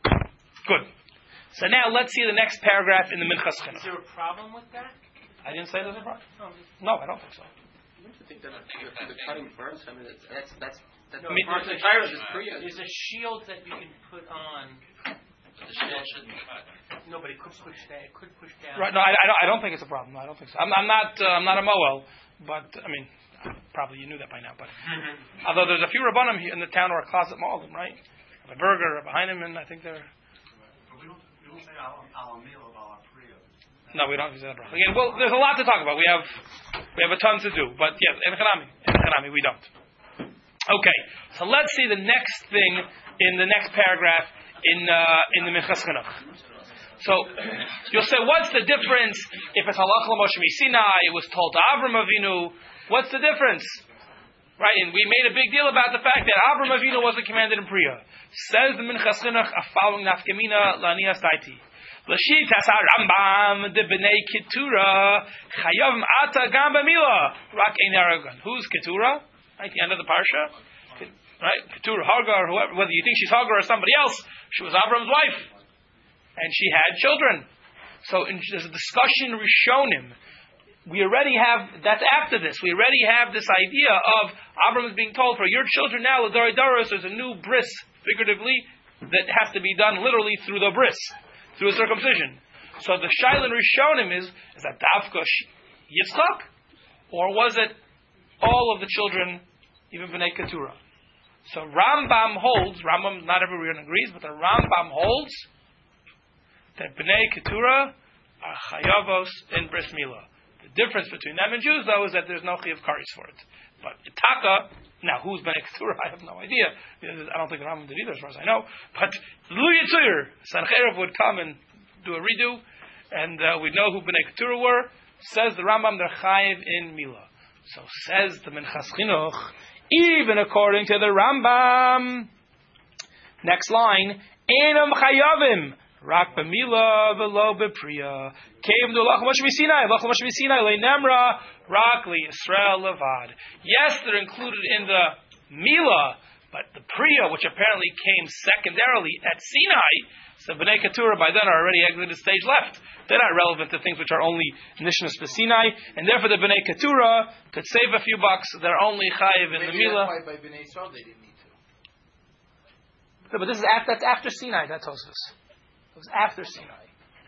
good. So now let's see the next paragraph in the Minchas Chinuch. Is there a problem with that? I didn't say there's a problem. No, I don't think so. Don't you think that the cutting first? I mean, that's No, part of the tires is Priya. There's a shield that you can put on. But the shield shouldn't cut. No, but it could push down. It could push down. Right? No, I don't think it's a problem. No, I don't think so. I'm not a Moel, but I mean, probably you knew that by now. But although there's a few Rabbanim here in the town who are closet Moelim, right? A burger behind him, and I think they're. We don't say al meal of al Priya. No, we don't use that. Again, well, there's a lot to talk about. We have a ton to do, but yes, in Hanami we don't. Okay, so let's see the next thing in the next paragraph in the Minchas Chinuch. So you'll say, what's the difference if it's halach l'Moshe Sinai? It was told to Avram Avinu. What's the difference? Right, and we made a big deal about the fact that Avram Avinu wasn't commanded in Priya. Says the Minchas Chinuch, a following nafkamina lanias daiti. L'shit hasa Rambam de b'nei Ketura chayav ata gam b'mila rak ein aragon. Who's Ketura? Right, the end of the parsha. Right, Ketura, Hagar, whoever. Whether you think she's Hagar or somebody else, she was Avram's wife, and she had children. So there's a discussion Rishonim. We already have, that's after this, we already have this idea of Avram is being told, for your children now, L'Dorei Doros, there's a new bris, figuratively, that has to be done literally through the bris, through a circumcision. So the Shailin Rishonim is that Davka Yitzchak, or was it all of the children, even B'nai Keturah? So Rambam holds, not everyone agrees, but the Rambam holds that B'nai Keturah are Chayavos in Bris Milah. The difference between them and Jews, though, is that there's no Chiyav Karis for it. But Itaka, now who's B'nai Keturah, I have no idea. I don't think the Rambam did either, as far as I know. But Lu Yitzur, Sancheirav would come and do a redo, and we'd know who B'nai Keturah were. Says the Rambam, they're Chayiv in Milah. So says the Minchas Chinuch, even according to the Rambam, next line, Einam Chayavim, Rak b'Mila v'lo b'Priya, Keim do Lach Moshe Sinai, Lach Moshe Sinai le'Nemra, Rak li'Yisrael levad. Yes, they're included in the Mila, but the Priya, which apparently came secondarily at Sinai, so B'nai Keturah by then are already exited stage left. They're not relevant to things which are only Nishnas Sinai, and therefore the B'nai Keturah could save a few bucks. They're only Chayiv in the Mila. That's why by B'nai Yisrael they didn't need to. No, but that's after Sinai. That tells us. It was after Sinai.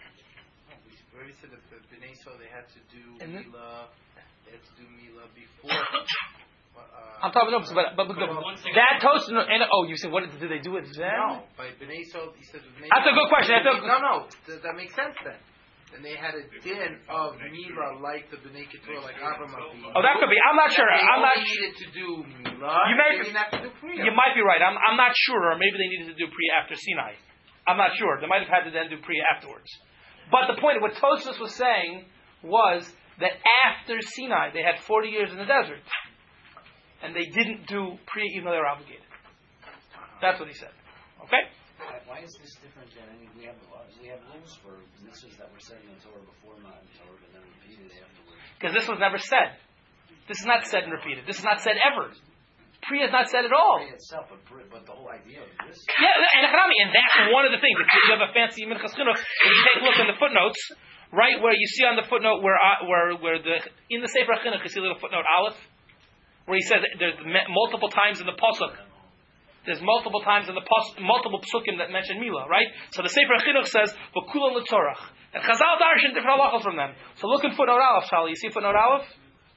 We already said that the B'nai Yisrael they had to do And Mila. They had to do Mila before. I'm talking about, but that toast. You said what did they do it then? No, by B'nai Yisrael he said. That's a good question. No. Does that make sense then? And they had a din of Mila like the B'nai Keturah, like Avram Avinu. Oh, that could be. I'm not sure. They I'm not. needed to do Mila. They didn't have to do Priya. You might be right. I'm not sure. Or maybe they needed to do Priya after Sinai. I'm not sure. They might have had to then do Priya afterwards. But the point, what Tosfos was saying was that after Sinai, they had 40 years in the desert. And they didn't do Priya even though they were obligated. That's what he said. Okay? Why is this different than we have rules for mitzvahs that were said in the Torah before Matan Torah, but then repeated afterwards? Because this was never said. This is not said and repeated. This is not said ever. Priya is not said at all. Priya itself, but the whole idea of this. Yeah, and that's one of the things. If you have a fancy Minchas Chinuch, if you take a look in the footnotes, right where you see on the footnote where in the Sefer Chinuch you see a little footnote Aleph, where he says there's multiple times in the pasuk. There's multiple times in the multiple psukim that mention Mila, right? So the Sefer Chinuch says v'kulam l'torach, and Chazal darshan different halachos from them. So look in footnote Aleph, Charlie. You see footnote Aleph?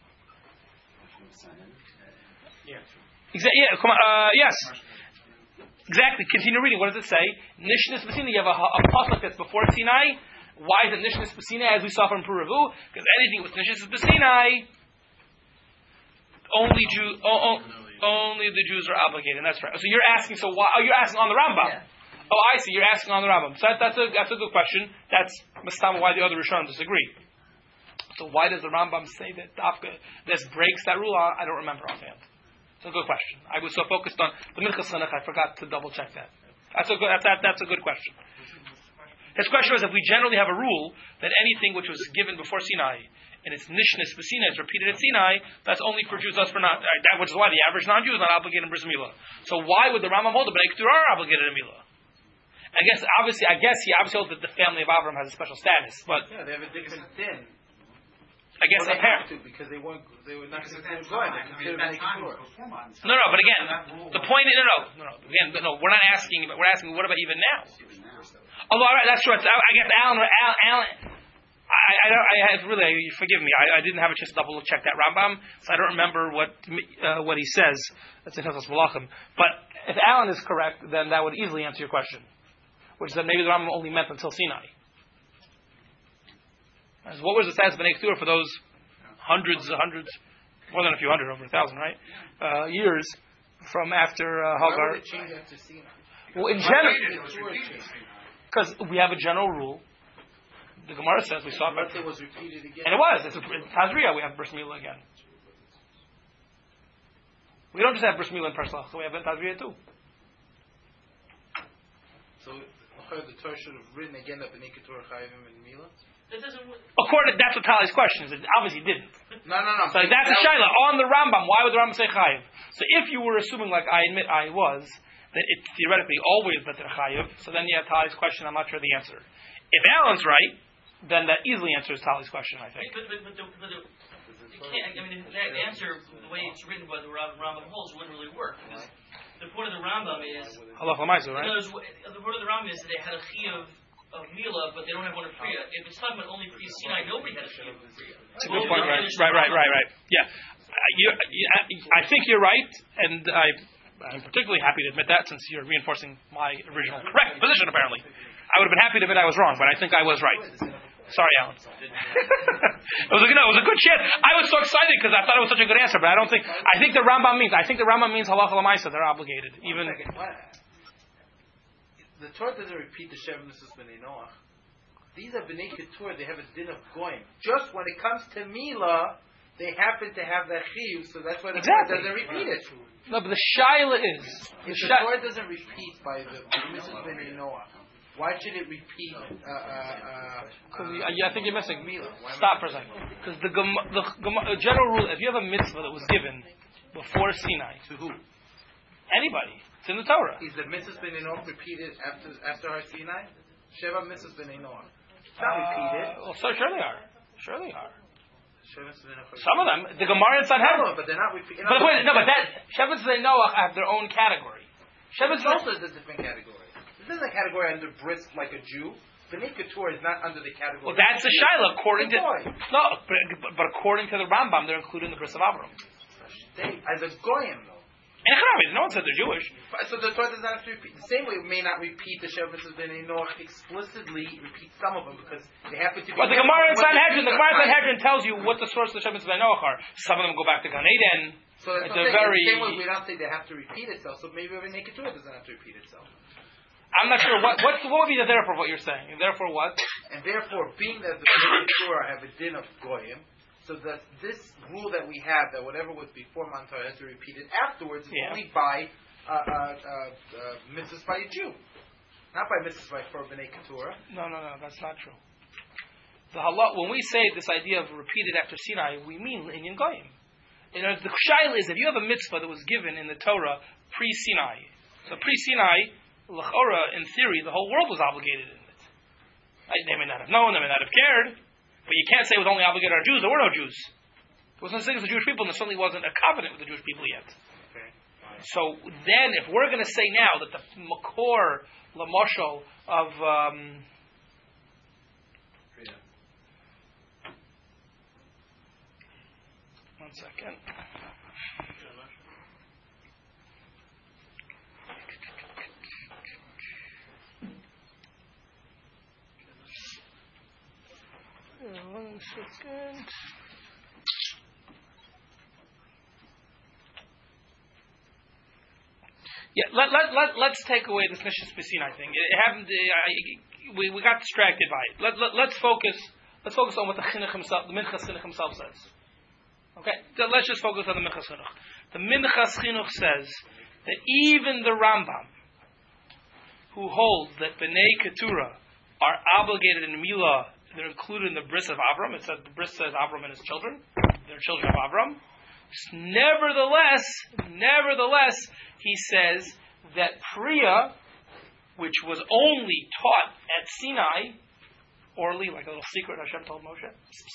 Yeah. Come on. Yes. Exactly. Continue reading. What does it say? Nishnis b'Sinai. You have a pasuk that's before Sinai. Why is it Nishnis b'Sinai, as we saw from Puravu? Because anything with Nishnis b'Sinai, only the Jews are obligated. That's right. So you're asking. So why? Oh, you're asking on the Rambam. Yeah. Oh, I see. You're asking on the Rambam. So that's a good question. That's Mastama why the other Rishonim disagree. So why does the Rambam say that this breaks that rule? I don't remember offhand. It's a good question. I was so focused on the Minchas Chinuch, I forgot to double check that. That's a good question. His question was if we generally have a rule that anything which was given before Sinai and it's nishnis b'Sinai is repeated at Sinai, that's only for Jews, that's for not. Which is why the average non-Jew is not obligated in Bris Milah. So why would the Rambam hold the Bnei Keturah are obligated in Milah? I guess he obviously holds that the family of Avram has a special status, but yeah, they have a different din. I guess they have to because they weren't not considered going. They're considered Bnei Keturah. No, but again, the point is Again, we're not asking. We're asking what about even now? Although, all right, that's true. I guess Alan. Forgive me. I didn't have a chance to double check that Rambam, so I don't remember what he says. That's in Hilchos Malachim. But if Alan is correct, then that would easily answer your question, which is that maybe the Rambam only meant until Sinai. As what was the status of Bnei Keturah for those hundreds, more than a few hundred, over 1,000, right? Years from after Hagar. Why would it change after Sinai? Well, in general, because we have a general rule. The Gemara says we saw it. It was repeated again. And it was. It's Tazria. We have Bris Milah again. We don't just have Bris Milah and Parslach. We have Tazria too. So the Torah should have written again that Bnei Keturah Chayavim and Milah? That's what Tali's question is. It obviously didn't. No. So that's a shaila on the Rambam. Why would the Rambam say chayiv? So if you were assuming, like I admit I was, that it's theoretically always better chayiv, so then you have Tali's question. I'm not sure the answer. If Alan's right, then that easily answers Tali's question. I think. But that answer, the way it's written by the Rambam holds, wouldn't really work. Because the point of the Rambam is halacha l'maisa, right? The point of the Rambam is that they had a chiyuv of Milah, but they don't have one of Priya. If it's talking about only Priya Sinai, nobody had a chiyuv of Priya. That's a good point, right. Yeah. I think you're right, and I'm particularly happy to admit that since you're reinforcing my original correct position, apparently. I would have been happy to admit I was wrong, but I think I was right. Sorry, Alan. It was a good chance. I was so excited because I thought it was such a good answer, but I think the Rambam means halacha l'maisa. They're obligated. Even the Torah doesn't repeat the Shev Mitzvahs B'nai Noach. These are B'nai Keturah. They have a din of goyim. Just when it comes to Milah, they happen to have that chiyuv, so that's why the Torah doesn't repeat it. No, but the shaila is the Torah doesn't repeat by the Mitzvahs B'nai Noach. Why should it repeat? I think you're missing. Stop for a second. Because the general rule, if you have a mitzvah that was given before Sinai, to who? Anybody. It's in the Torah. Is the mitzvahs b'nei Noach repeated after Har Sinai? Sheva mitzvahs b'nei Noach. It's not repeated. Well, so sure they are. Some of them, the Gemara and Sanhedrin, but they're not repeated. But wait, Shevetz b'nei Noach have their own category. Shevetz also is a different category. This isn't a category under bris like a Jew. B'nai Keturah is not under the category. Well, that's the shaila according to but according to the Rambam, they're included in the bris of Avram. As a goyim, though. And no one said they're Jewish. So the Torah does not have to repeat. The same way it may not repeat the Shev Mitzvahs B'nai Noach explicitly, repeat some of them because they happen to be. But the Gemara in Sanhedrin tells you what the source of the Shev Mitzvahs B'nai Noach are. Some of them go back to Gan Eden. So that's the same way we don't say they have to repeat itself. So maybe B'nai Keturah doesn't have to repeat itself. I'm not sure what would be the therefore what you're saying. And therefore what? And therefore, being that the B'nai Keturah have a din of goyim, so that this rule that we have, that whatever was before Mount Torah has to repeat it afterwards, is only by mitzvahs by a Jew, not by mitzvahs by for B'nai Keturah. No, that's not true. When we say this idea of repeated after Sinai, we mean Inyan Goyim. The shaila is if you have a mitzvah that was given in the Torah pre-Sinai. So pre-Sinai, l'chora, in theory, the whole world was obligated in it. They may not have known, they may not have cared, but you can't say it was only obligated on Jews. There were no Jews. There was no signature with the Jewish people, and there certainly wasn't a covenant with the Jewish people yet. Okay. So then, if we're going to say now that the makor lamoshel of one second. One second. Yeah, let's take away this Nishas B'Sinai thing. It happened. We got distracted by it. Let's focus. Let's focus on what the Chinuch himself, the Minchas Chinuch himself says. Okay, let's just focus on the Minchas Chinuch. The Minchas Chinuch says that even the Rambam, who holds that Bnei Keturah are obligated in Milah, they're included in the bris of Avram. It says the bris says Avram and his children. They're children of Avram. Nevertheless, he says that Priya, which was only taught at Sinai, orally, like a little secret Hashem told Moshe,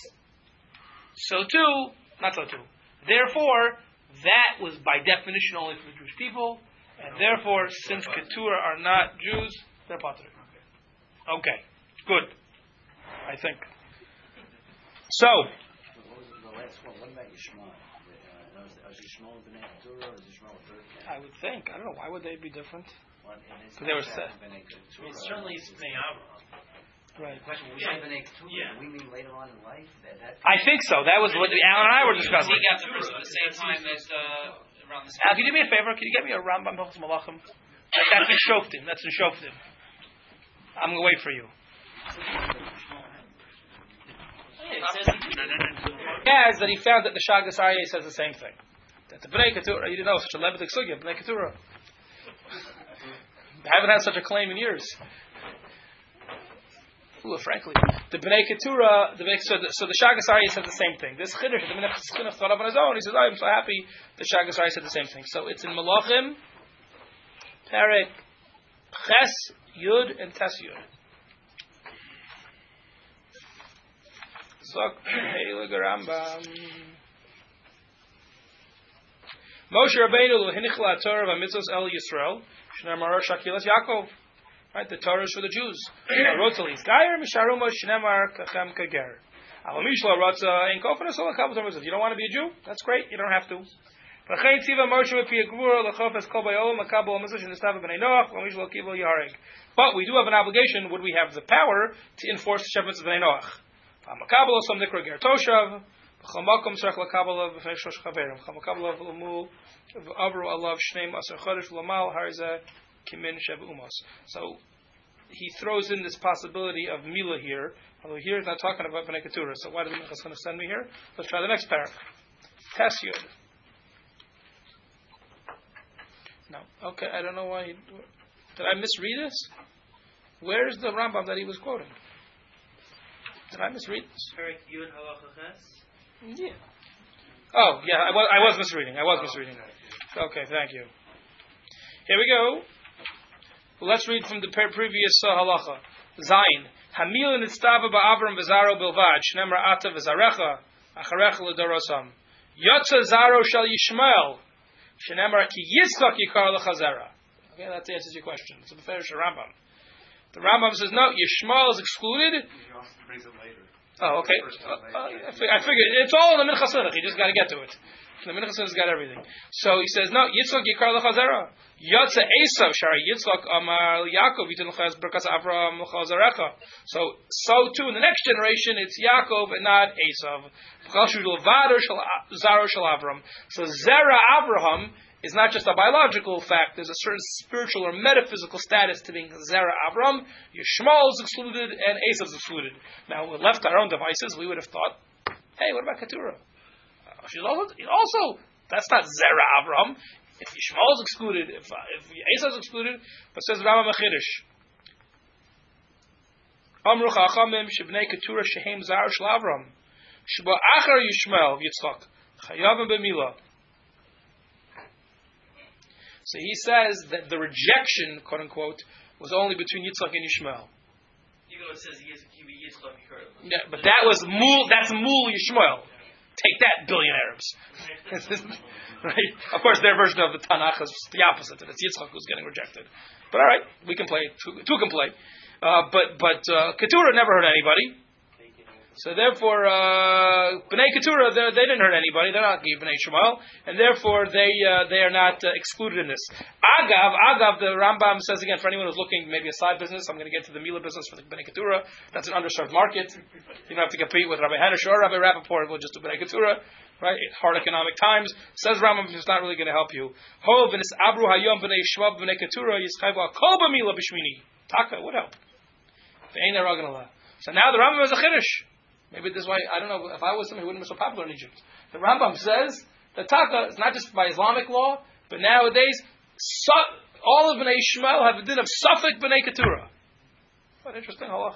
not so too. Therefore, that was by definition only for the Jewish people, and therefore, since Keturah are not Jews, they're Pater. Okay, good. I think. So. What was the last one? What about Yishmael? Is Yishmael B'nai Keturah or is Yishmael a third cat? I would think. I don't know. Why would they be different? Because they were set. It's certainly Bnei Avraham. Right. The question, when we say B'nai Keturah, we mean later on in life? I think so. That was what Alan and I were discussing. He got through at the same time that around the same Al, can you do me a favor? Can you get me a Rambam Hilchos Malachim? That's in Shoftim. That's in Shoftim. I'm going to wait for you. Yes, that he found that the Shagas Aryeh says the same thing. That the Bnei Keturah, you didn't know, such a lebedik sugya, Bnei Keturah. I haven't had such a claim in years. Frankly, the Bnei Keturah, so the Shagas Aryeh said the same thing. This Chiddush, the Minchas Chinuch thought of on his own. He says, I'm so happy the Shagas Aryeh said the same thing. So it's in Malachim, Perek, Ches, Yud, and Tes Yud. Moshe Rabbeinu lo hinichla Torah v'mitzvos el Yisrael shnemar shakilas Yaakov. Right, the Torah is for the Jews. Rotzalis gayer misharuma shnemar kachem kager. Alamishla rotza ein kofanas ola kabel Torah. If you don't want to be a Jew, that's great. You don't have to. V'chein tziva Moshe v'pi agvur lechofes kol bayolam makabel mitzvos shenestav b'nei Noach v'mishla kibel yareg. But we do have an obligation. Would we have the power to enforce the shepherds of b'nei Noach? Makabel some nikra ger toshav, b'chamakom tzarich lakabel b'fnei shosh chaverim, b'chamakabel v'lumul v'avru alav shneim aser chodesh v'lamal harizeh kimin sheb umos. So he throws in this possibility of milah here, although here he's not talking about Bnei Keturah. So why did the Minchas going to send me here? Let's try the next paragraph. Tes Yud. No, okay, I don't know why. Did I misread this? Where is the Rambam that he was quoting? Did I misread this? Yeah. Oh, yeah, I was misreading. Okay, thank you. Here we go. Well, let's read from the previous halacha. Zayin. Hamil nitztava ba'avram v'zaro bilvad. Shnemar ata v'zarecha. Acharecha l'dorosam. Yotza zaro shal Yishmael. Shnemar ki Yitzchak yikar l'chazera. Okay, that answers your question. It's a Beferish Rambam. The Rambam says, no, Yishmael is excluded. Oh, okay. I figured it's all in the Minchas Chinuch. You just got to get to it. The Minchas Chinuch's got everything. So he says, no, Yitzchak yikar l'chazera. Yotza Esav shari Yitzchak amar Yaakov yitin l'chaz berkas Avraham l'chazarecha. So too in the next generation it's Yaakov and not Esav. Zaro shel Avram. So Zera Avraham is not just a biological fact. There's a certain spiritual or metaphysical status to being Zera Avram. Yishmael is excluded and Esav is excluded. Now, we left our own devices. We would have thought, hey, what about Keturah? She's also that's not Zera Avram. If Yishmael is excluded, if Esav is excluded, but says Rama Mechidish. Amru Chachamim Shebnei Keturah Shehem Zara Shel Avram Sheba Achar Yishmael Yitzchak Chayavim B'Milah. So he says that the rejection, quote unquote, was only between Yitzchak and Yishmael. Even though it says he be Yitzchak. Yeah, but that was Mul. That's Mul Yishmael. Take that, billion Arabs. Right? Of course, their version of the Tanakh is the opposite. It's Yitzchak who's getting rejected. But all right, we can play. Two can play. But Keturah never hurt anybody. So therefore, Bnei Keturah, they didn't hurt anybody. They're not Bnei Shmuel, and therefore they are not excluded in this. Agav, the Rambam says again, for anyone who's looking maybe a side business, I'm going to get to the Mila business for the Bnei Keturah. That's an underserved market. You don't have to compete with Rabbi Hanish or Rabbi Rappaport. We'll just do Bnei Keturah. Right? Hard economic times. Says Rambam, it's not really going to help you. Ho v'nis abru hayom b'nei Shmuel b'nei Keturah yischayvu kol b'mila b'shmini. Taka would help. Ve'ein aragan Allah. So now the Rambam is a chiddush. Maybe this is why, I don't know, if I was somebody who wouldn't be so popular in Egypt. The Rambam says that Taka is not just by Islamic law, but nowadays, all of Bnei Shmuel have a din of Suffolk Bnei Keturah. What interesting halacha.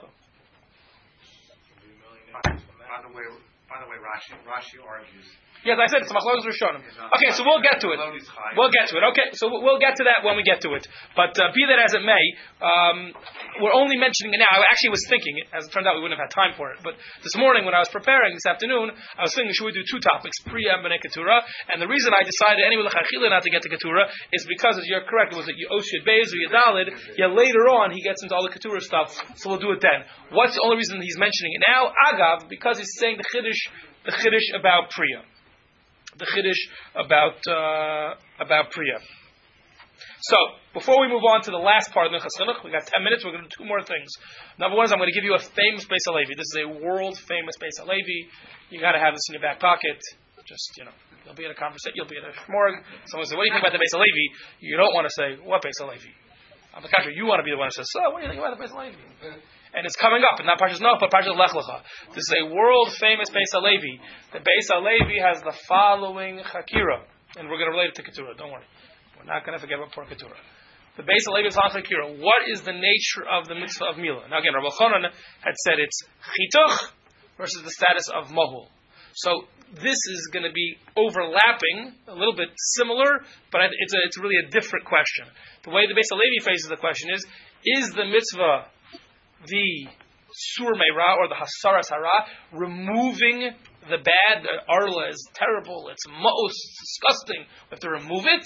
By the way, Rashi argues. Yes, I said it's Machlokes Rishonim. Okay, so we'll get to it. Okay, so we'll get to that when we get to it. But be that as it may, we're only mentioning it now. I actually was thinking, as it turned out, we wouldn't have had time for it. But this morning, when I was preparing this afternoon, I was thinking, should we do two topics, Priya and Bnei Keturah? And the reason I decided anyway l'chachila not to get to Keturah is because, as you're correct, it was at Yoshid Beis or Yadalid. Yeah, later on he gets into all the Keturah stuff, so we'll do it then. What's the only reason he's mentioning it now? Agav, because he's saying the chiddush about Priya. The chiddush about Priya. So, before we move on to the last part of the Minchas Chinuch, we got 10 minutes, we're going to do two more things. Number one is I'm going to give you a famous Beis HaLevi. This is a world famous Beis HaLevi. You got to have this in your back pocket. Just, you'll be in a conversation, you'll be in a shmorg. Someone says, what do you think about the Beis HaLevi? You don't want to say, what Beis HaLevi? On the contrary, you want to be the one who says, so, what do you think about the Beis HaLevi? And it's coming up, and not Parshas Noach, but Parshas Lech Lecha. This is a world-famous Beis HaLevi. The Beis HaLevi has the following chakira, and we're going to relate it to Keturah, don't worry. We're not going to forget about poor Keturah. The Beis HaLevi is on chakira. What is the nature of the mitzvah of Milah? Now again, Rabbi Chanan had said it's chituch versus the status of mohul. So this is going to be overlapping, a little bit similar, but it's really a different question. The way the Beis HaLevi faces the question is the mitzvah the sur meira or the hasaras hara, removing the bad? The arla is terrible, it's ma'os, disgusting, we have to remove it?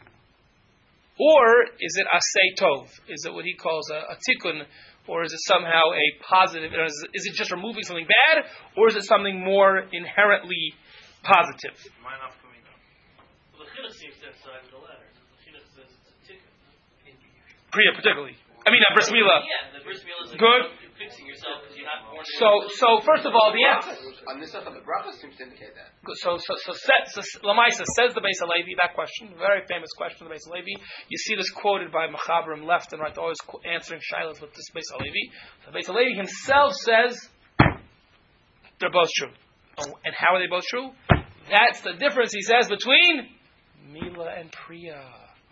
Or is it asay tov? Is it what he calls a tikkun? Or is it somehow a positive? Is it just removing something bad? Or is it something more inherently positive? Well, the Chinuch seems to emphasize the latter. The Chinuch says it's a tikkun. Priya particularly. I mean, Bris Milah. Yeah, the Bris Milah is good. Fixing yourself because you're not born. So first of all, the answer. On this stuff, the bracha seems to indicate that. So Lamaisa says the Beis HaLevi, that question, very famous question of the Beis HaLevi. You see this quoted by Machabrim left and right, always answering shilas with this Beis HaLevi. So Beis HaLevi himself says they're both true. And how are they both true? That's the difference, he says, between Milah and Priya.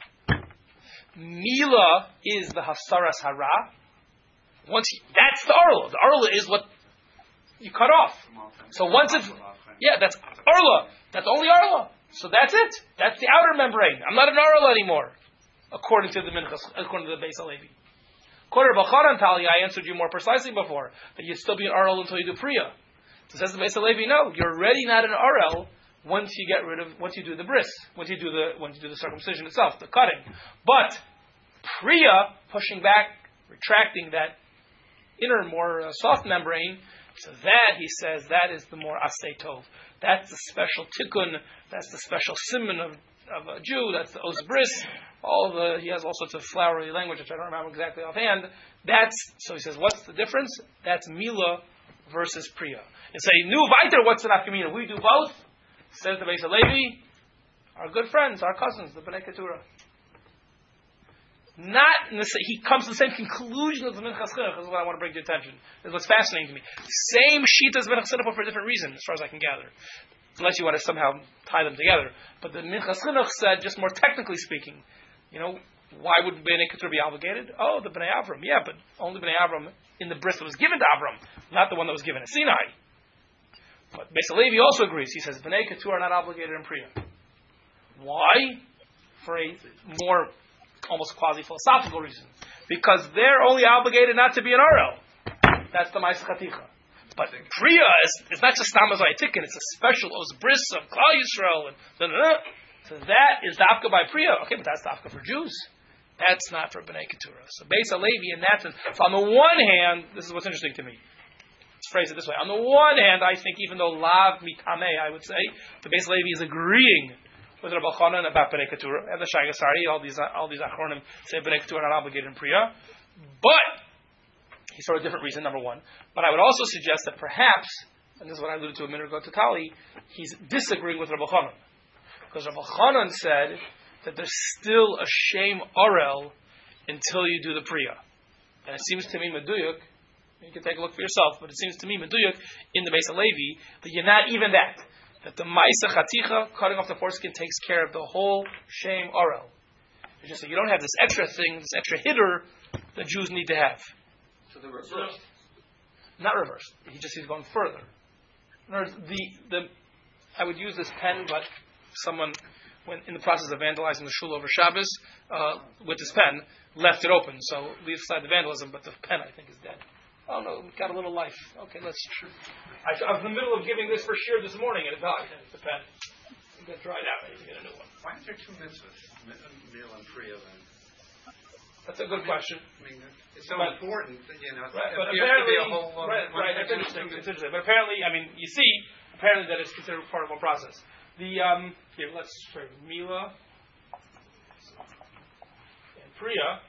Milah is the hasaras hara. That's the arla. The arla is what you cut off. So once it's that's arla. That's only arla. So that's it. That's the outer membrane. I'm not an arla anymore, according to the Minchas, according to the Beis HaLevi. According to Bacharan Tali, I answered you more precisely before that you'd still be an arla until you do Priya. So says the Beis HaLevi, no, you're already not an arel once you do the bris, once you do the circumcision itself, the cutting. But Priya, pushing back, retracting that inner, more soft membrane, so that, he says, that is the more asay tov. That's the special tikkun, that's the special simon of a Jew, that's the os bris, he has all sorts of flowery language, which I don't remember exactly offhand. So he says, what's the difference? That's Milah versus Priya. And say, nu weiter, what's the nafkamina? We do both. Says the Beis HaLevi, our good friends, our cousins, the Bnei Keturah. He comes to the same conclusion as the Minchas Chinuch. This is what I want to bring to your attention. This is what's fascinating to me. Same sheet as Minchas Chinuch, but for a different reason, as far as I can gather. Unless you want to somehow tie them together. But the Minchas Chinuch said, just more technically speaking, why would Bnei Keturah be obligated? Oh, the Bnei Avram. Yeah, but only Bnei Avram in the bris that was given to Avram, not the one that was given at Sinai. But Beis HaLevi also agrees. He says Bnei Keturah are not obligated in Priya. Why? For a more almost quasi-philosophical reason. Because they're only obligated not to be an Arel. That's the Ma'aseh Chaticha. But Priya is not just Stam Azai Tikkun, it's a special Oz Bris of Klal Yisrael. And so that is Dafka by Priya. Okay, but that's Dafka for Jews. That's not for B'nai Keturah. So Beis HaLevi in that sense. So on the one hand, this is what's interesting to me. Let's phrase it this way. On the one hand, I think even though Lav Mitameh, I would say, the Beis HaLevi is agreeing with Rabbi Chanan about B'nai Keturah and the Shai Gasari. All these Achronim say B'nai Keturah are not obligated in Priya. But he's for a different reason, number one. But I would also suggest that perhaps, and this is what I alluded to a minute ago to Tali, he's disagreeing with Rabbi Chanan. Because Rabbi Chanan said that there's still a shame orel until you do the Priya. And it seems to me, Meduyuk, you can take a look for yourself, but it seems to me, Meduyuk, in the Beis HaLevi, that you're not even that. That the Maisa Chaticha, cutting off the foreskin, takes care of the whole shame orel. It's just that you don't have this extra thing, this extra hitter that Jews need to have. So they're reversed. Not reversed. He's going further. In other words, I would use this pen, but someone, when in the process of vandalizing the shul over Shabbos, with this pen, left it open. So leave aside the vandalism, but the pen, I think, is dead. Oh no, it got a little life. Okay, let's. I was in the middle of giving this for shear this morning, and it died. The pen. It got dried out. I need to get a new one. Why is there two mitzvahs? Meal and Priya then? That's a good question. I mean, it's so important that, Right, but you have to apparently, be a whole right, that's interesting. It's interesting. But apparently, I mean, you see, apparently that is considered part of one process. Here, let's try Mila and Priya.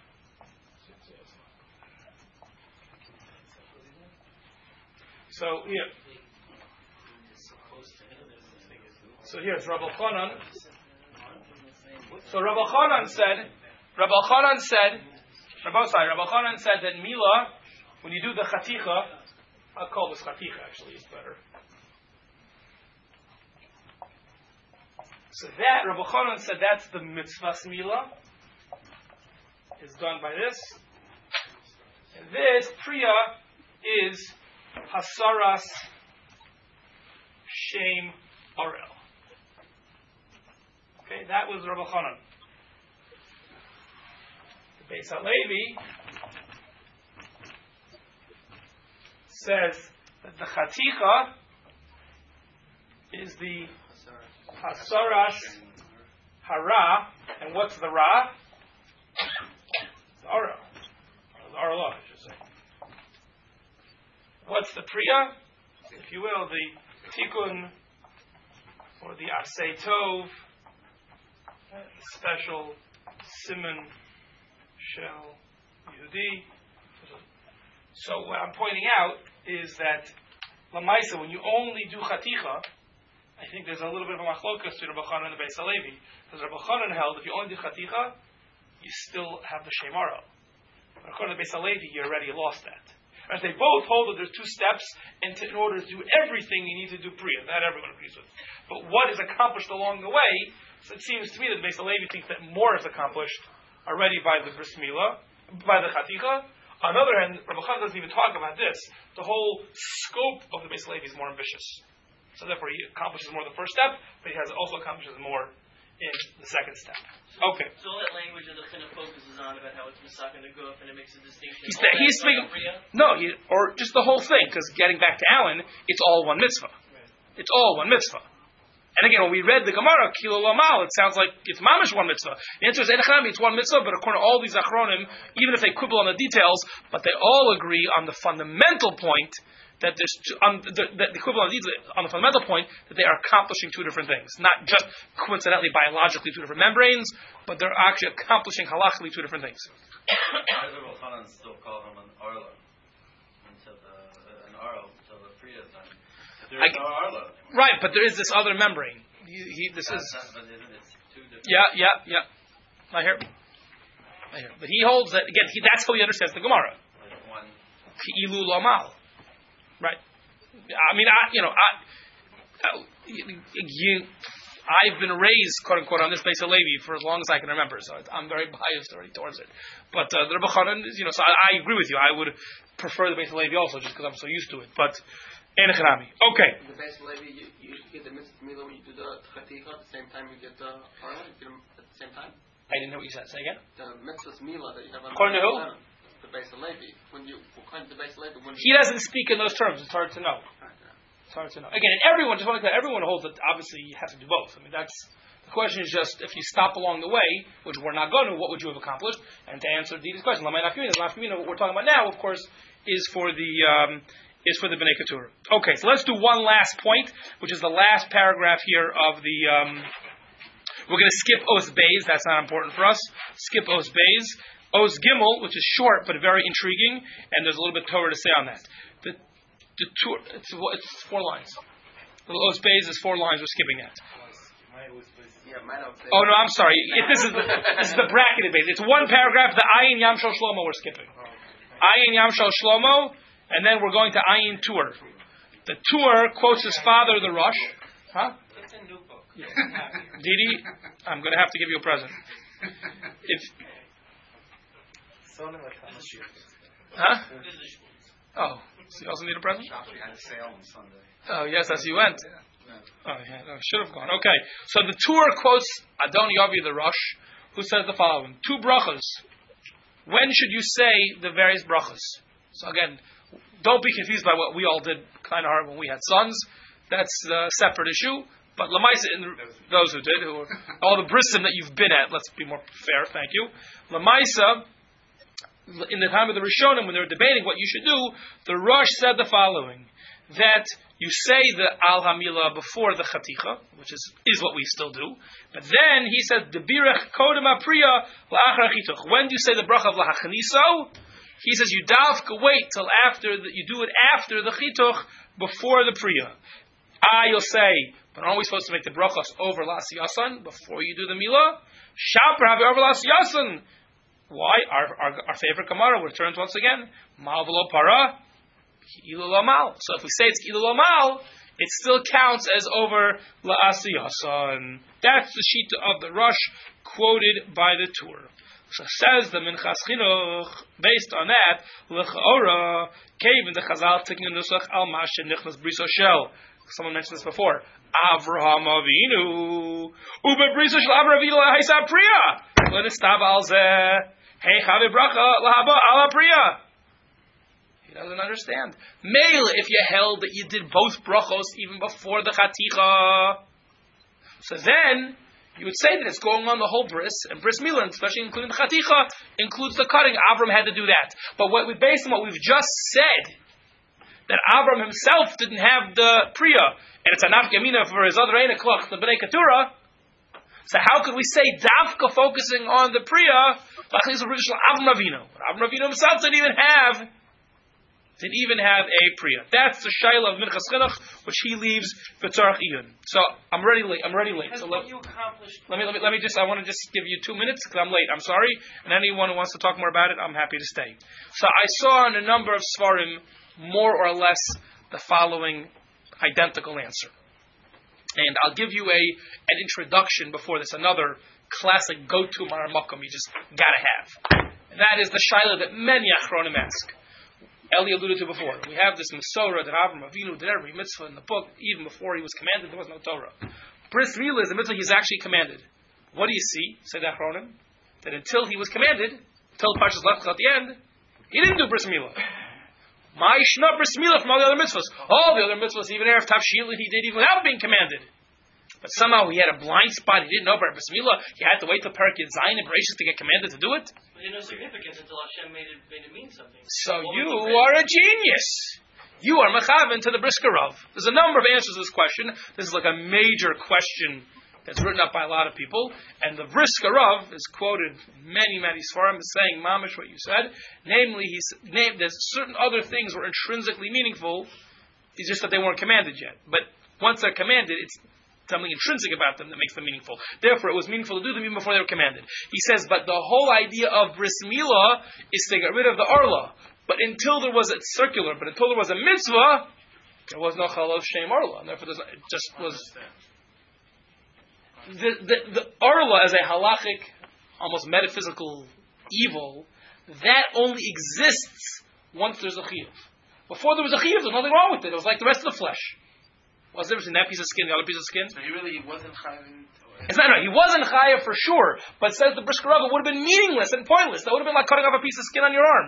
So here. So here's Rabbi Chanan. So Rabbi Chanan said that Mila, when you do the Chaticha, I'll call this Chaticha actually, it's better. So that, Rabbi Chanan said that's the Mitzvahs Mila, is done by this. And this, Priya, is Hasaras Shem Orel. Okay, that was Rabbi Chanan. The Beis HaLevi says that the Chaticha is the Hasaras Hara, and what's the Ra? The Orel. The Orel, I should say. What's the Priya? If you will, the Tikkun or the Asay Tov, the special Siman Shel Yehudi. So what I'm pointing out is that Lamaisa, when you only do Chaticha, I think there's a little bit of a machlokas to Rabbi Chanan and the Beis HaLevi. Because Rabbi Chanan held, if you only do Chaticha, you still have the Shem Orel. But according to the Beis HaLevi, you already lost that. And they both hold that there's two steps, and in order to do everything, you need to do Priya. That everyone agrees with. But what is accomplished along the way, so it seems to me that the Beis HaLevi thinks that more is accomplished already by the Bris Milah, by the Chaticha. On the other hand, Rabbi Chanan doesn't even talk about this. The whole scope of the Beis HaLevi is more ambitious. So therefore he accomplishes more the first step, but he also accomplishes more in the second step. Okay. So all that language of the Chinuch focuses on about how it's Misak and the Guf and it makes a distinction. He's speaking, or just the whole thing, because getting back to Alan, it's all one mitzvah. Right. It's all one mitzvah. And again, when we read the Gemara, Kilo Lamal, it sounds like it's mamish one mitzvah. The answer is Enechami, it's one mitzvah, but according to all these Achronim, even if they quibble on the details, but they all agree on the fundamental point that there's the equivalent on the fundamental point that they are accomplishing two different things, not just coincidentally biologically two different membranes, but they're actually accomplishing halachically two different things. Why does Rabbi Chanan still call him an arla until an arl until the Priya is done? There is no arla anymore. Right, but there is this other membrane. But it's two different. Yeah. I hear. But he holds that again. That's how he understands the Gemara. Like one. Ilu Lamal. Right. I mean, I've been raised, quote unquote, on this Beis HaLevi for as long as I can remember, so I'm very biased already towards it. But the Rebbe Chanan, so I agree with you. I would prefer the Beis HaLevi also, just because I'm so used to it. But Enechanami. Okay. The Beis HaLevi, you get the mitzvah when you do the Chaticha at the same time you get the Arla. You get them at the same time. I didn't know what you said. Say again. The mitzvah's Mila that you have on according to who? The Beis Levi. When you according to Beis Levi, when He doesn't speak in those terms. It's hard to know. It's hard to know. Again, and everyone, just like that, everyone holds that obviously you have to do both. I mean, that's the question. Is just if you stop along the way, which we're not going to, what would you have accomplished? And to answer Dita's question, what we're talking about now, of course, is for the Bnei Keturah. Okay, so let's do one last point, which is the last paragraph here of the. We're going to skip Os Beis. That's not important for us. Skip Os Beis. Os Gimel, which is short but very intriguing, and there's a little bit Torah to say on that. The it's 4 lines. The Os Beis is 4 lines. We're skipping that. Oh no, I'm sorry. This is the bracketed base. It's 1 paragraph. The Ayin Yam Shel Shlomo we're skipping. Ayin Yam Shel Shlomo, and then we're going to Ayin Tur. The Tur quotes his father, the Rosh. Huh? It's a new book. Didi, I'm going to have to give you a present. Huh? Oh, so you also need a present? Oh, yes, as you went. Oh, yeah, no, should have gone. Okay, so the Tur quotes Adon Yavi the Rosh, who says the following: 2 brachas. When should you say the various brachas? So again, don't be confused by what we all did kind of hard when we had sons. That's a separate issue. But Lamaisa, those who did, all the brisim that you've been at, let's be more fair, thank you. Lamaisa, in the time of the Rishonim, when they were debating what you should do, the Rosh said the following, that you say the Al Hamila before the Chaticha, which is what we still do, but then he said, Debirech Kodem Apriya La'achar Chituch. When do you say the bracha of Lahachniso? He says, you davka wait till you do it after the Chituch, before the Priya. You'll say, but aren't we supposed to make the brachas over Lasi Yasan before you do the Milah? Shaper have it over Lasi Yasan. Why? Our favorite Gemara returns once again. Mal v'lo para, ilul amal. So if we say it's ilul amal, it still counts as over Lasi Yasan. That's the shita of the Rosh quoted by the Tur. So says the Minchas Chinuch, based on that, l'chaora, cave in the Chazal taking a nusach al mashe nichnas briso shel. Someone mentioned this before. Avraham Avinu, ube briso shel Avraham Avinu lahaysa priya. L'nistav al zeh, hey chavi bracha lahaba ala priya. He doesn't understand. Mele, if you held that you did both brachos even before the chaticha, so then you would say that it's going on the whole bris, and bris milah, especially including the chaticha, includes the cutting. Avram had to do that. But based on what we've just said, that Avram himself didn't have the priya, and it's a nafkamina for his other eight o'clock, the Bnei Keturah. So how could we say dafka focusing on the priya? Avram Avinu. Avram Avinu himself didn't even have a priya. That's the shayla of Minchas Chinuch, which he leaves b'tzarach iyun. So I'm ready late. So let me just. I want to just give you 2 minutes because I'm late. I'm sorry. And anyone who wants to talk more about it, I'm happy to stay. So I saw in a number of svarim more or less the following identical answer. And I'll give you an introduction before this, another classic go-to maramakum you just gotta have. And that is the shayla that many achronim ask. Eli alluded to before. We have this Masorah that Avram Avinu did every mitzvah in the book, even before he was commanded, there was no Torah. Bris Milah is a mitzvah he's actually commanded. What do you see? Say the achronim, that until he was commanded, until Parshas Lech Lecha at the end, he didn't do Bris Milah. Ma'ishna Bris Milah from all the other mitzvahs. All the other mitzvahs, even Erev Tavshilin, he did even without being commanded. But somehow he had a blind spot. He didn't know about Bris Milah. He had to wait till Parak Yud Zayin and Bereshis to get commanded to do it. But it had no significance until Hashem made it mean something. So you are a genius. You are mechaven to the Brisker Rav. There's a number of answers to this question. This is like a major question that's written up by a lot of people. And the Brisker Rav is quoted many svarim as saying mamish what you said. Namely, there's certain other things were intrinsically meaningful. It's just that they weren't commanded yet. But once they're commanded, it's something intrinsic about them that makes them meaningful. Therefore, it was meaningful to do them even before they were commanded. He says, but the whole idea of bris milah is to get rid of the arla. But until there was a mitzvah, there was no chalav shem arla, and therefore it just was the arla as a halachic, almost metaphysical evil that only exists once there's a chiyuv. Before there was a chiyuv, there's nothing wrong with it. It was like the rest of the flesh. What's the difference in that piece of skin, the other piece of skin? So he wasn't chayav. It's not right. He wasn't chayav for sure, but says the Brisker Rav, it would have been meaningless and pointless. That would have been like cutting off a piece of skin on your arm.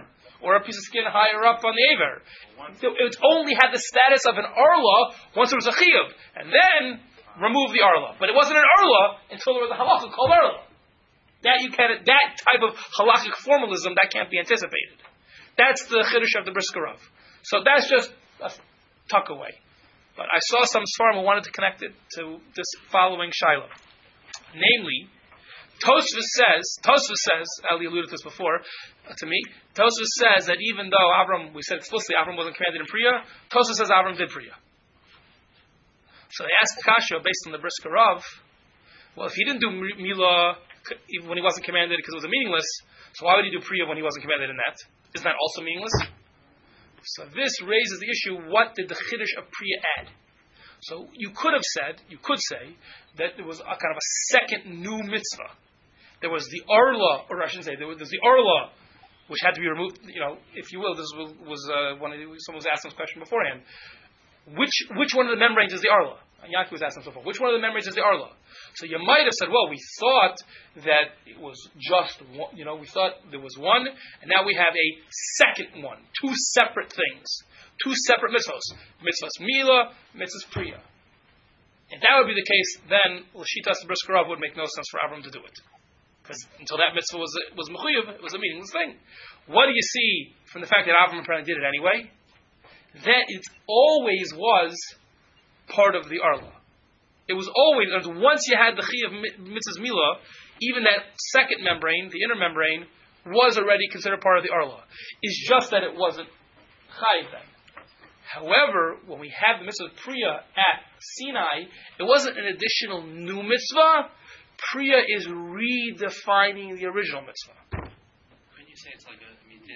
or a piece of skin higher up on the aver. It only had the status of an arla once there was a chiyuv, and then remove the arla. But it wasn't an arla until there was a halacha called arla. That type of halachic formalism that can't be anticipated. That's the chiddush of the Brisker Rav. So that's just a tuck away. But I saw some svarim who wanted to connect it to this following shiloh. Namely, Tosfos says, Ali alluded to this before to me, Tosfos says that even though Avram, we said explicitly Avram wasn't commanded in Priya, Tosfos says Avram did Priya. So they asked Kasha, based on the Brisker Rav, well, if he didn't do Milah even when he wasn't commanded because it was meaningless, so why would he do Priya when he wasn't commanded in that? Isn't that also meaningless? So this raises the issue, what did the Chiddush of Priya add? So you could say, that there was a kind of a second new mitzvah. There was the Arla, or I shouldn't say, there's the Arla, which had to be removed, if you will, this was someone was asking this question beforehand. Which one of the membranes is the Arla? Yankee was asking before. Which one of the membranes is the Arla? So you might have said, well, we thought that it was just one, we thought there was one, and now we have a second one. Two separate things. Two separate mitzvahs. Mitzvahs Mila, mitzvahs Priya. If that would be the case, then Lashitas Brisker Rav would make no sense for Avram to do it. Because until that mitzvah was mechuyev, it was a meaningless thing. What do you see from the fact that Avram apparently did it anyway? That it always was part of the Arla. It was always, once you had the Chi of Mitzvahs Milah, even that second membrane, the inner membrane, was already considered part of the Arla. It's just that it wasn't Chai then. However, when we have the Mitzvah Priya at Sinai, it wasn't an additional new mitzvah. Priya is redefining the original mitzvah. Couldn't you say it's like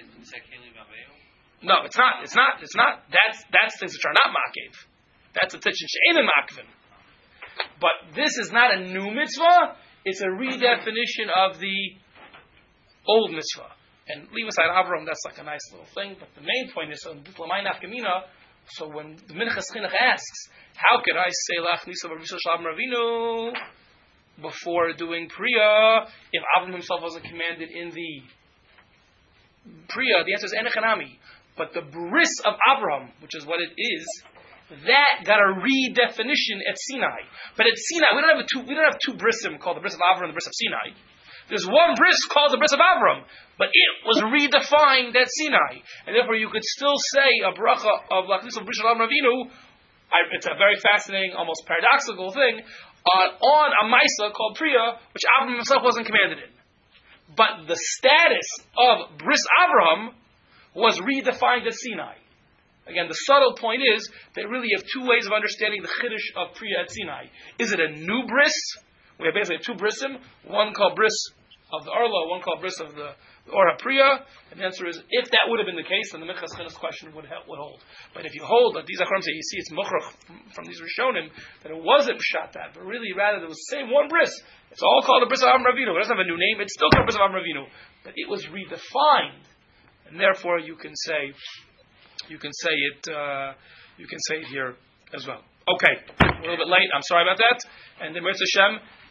No, it's not. It's not. That's things which are not makev. That's a tichin she'ein makvin. But this is not a new mitzvah. It's a redefinition of the old mitzvah. And leave aside Avram, that's like a nice little thing. But the main point is, so when the Minchas Chinuch asks, how could I say Lach Nisa B'Rishon Shalom Ravinu before doing Priya if Avram himself wasn't commanded in the Priya? The answer is Enechanami. But the bris of Abraham, which is what it is, that got a redefinition at Sinai. But at Sinai, we don't have two brisim called the bris of Abraham and the bris of Sinai. There's one bris called the bris of Abraham, but it was redefined at Sinai, and therefore you could still say a bracha of Lachnis of Bris Shalom Ravinu. It's a very fascinating, almost paradoxical thing on a Maisa called Priya, which Abraham himself wasn't commanded in. But the status of Bris Abraham was redefined at Sinai. Again, the subtle point is that really you have two ways of understanding the Chiddush of Priya at Sinai. Is it a new bris? We have basically two brisim, one called bris of the Arla, one called bris of the Ora Priya. And the answer is, if that would have been the case, then the Minchas Chinuch question would hold. But if you hold, like these Achronim say, you see it's Mochrach from these Rishonim, that it wasn't Pshat that, but really rather there was the same one bris. It's all called the bris of Avram Avinu. It doesn't have a new name, it's still called bris of Avram Avinu. But it was redefined. And therefore you can say it here as well. Okay, a little bit late, I'm sorry about that. And the Mirz Hashem,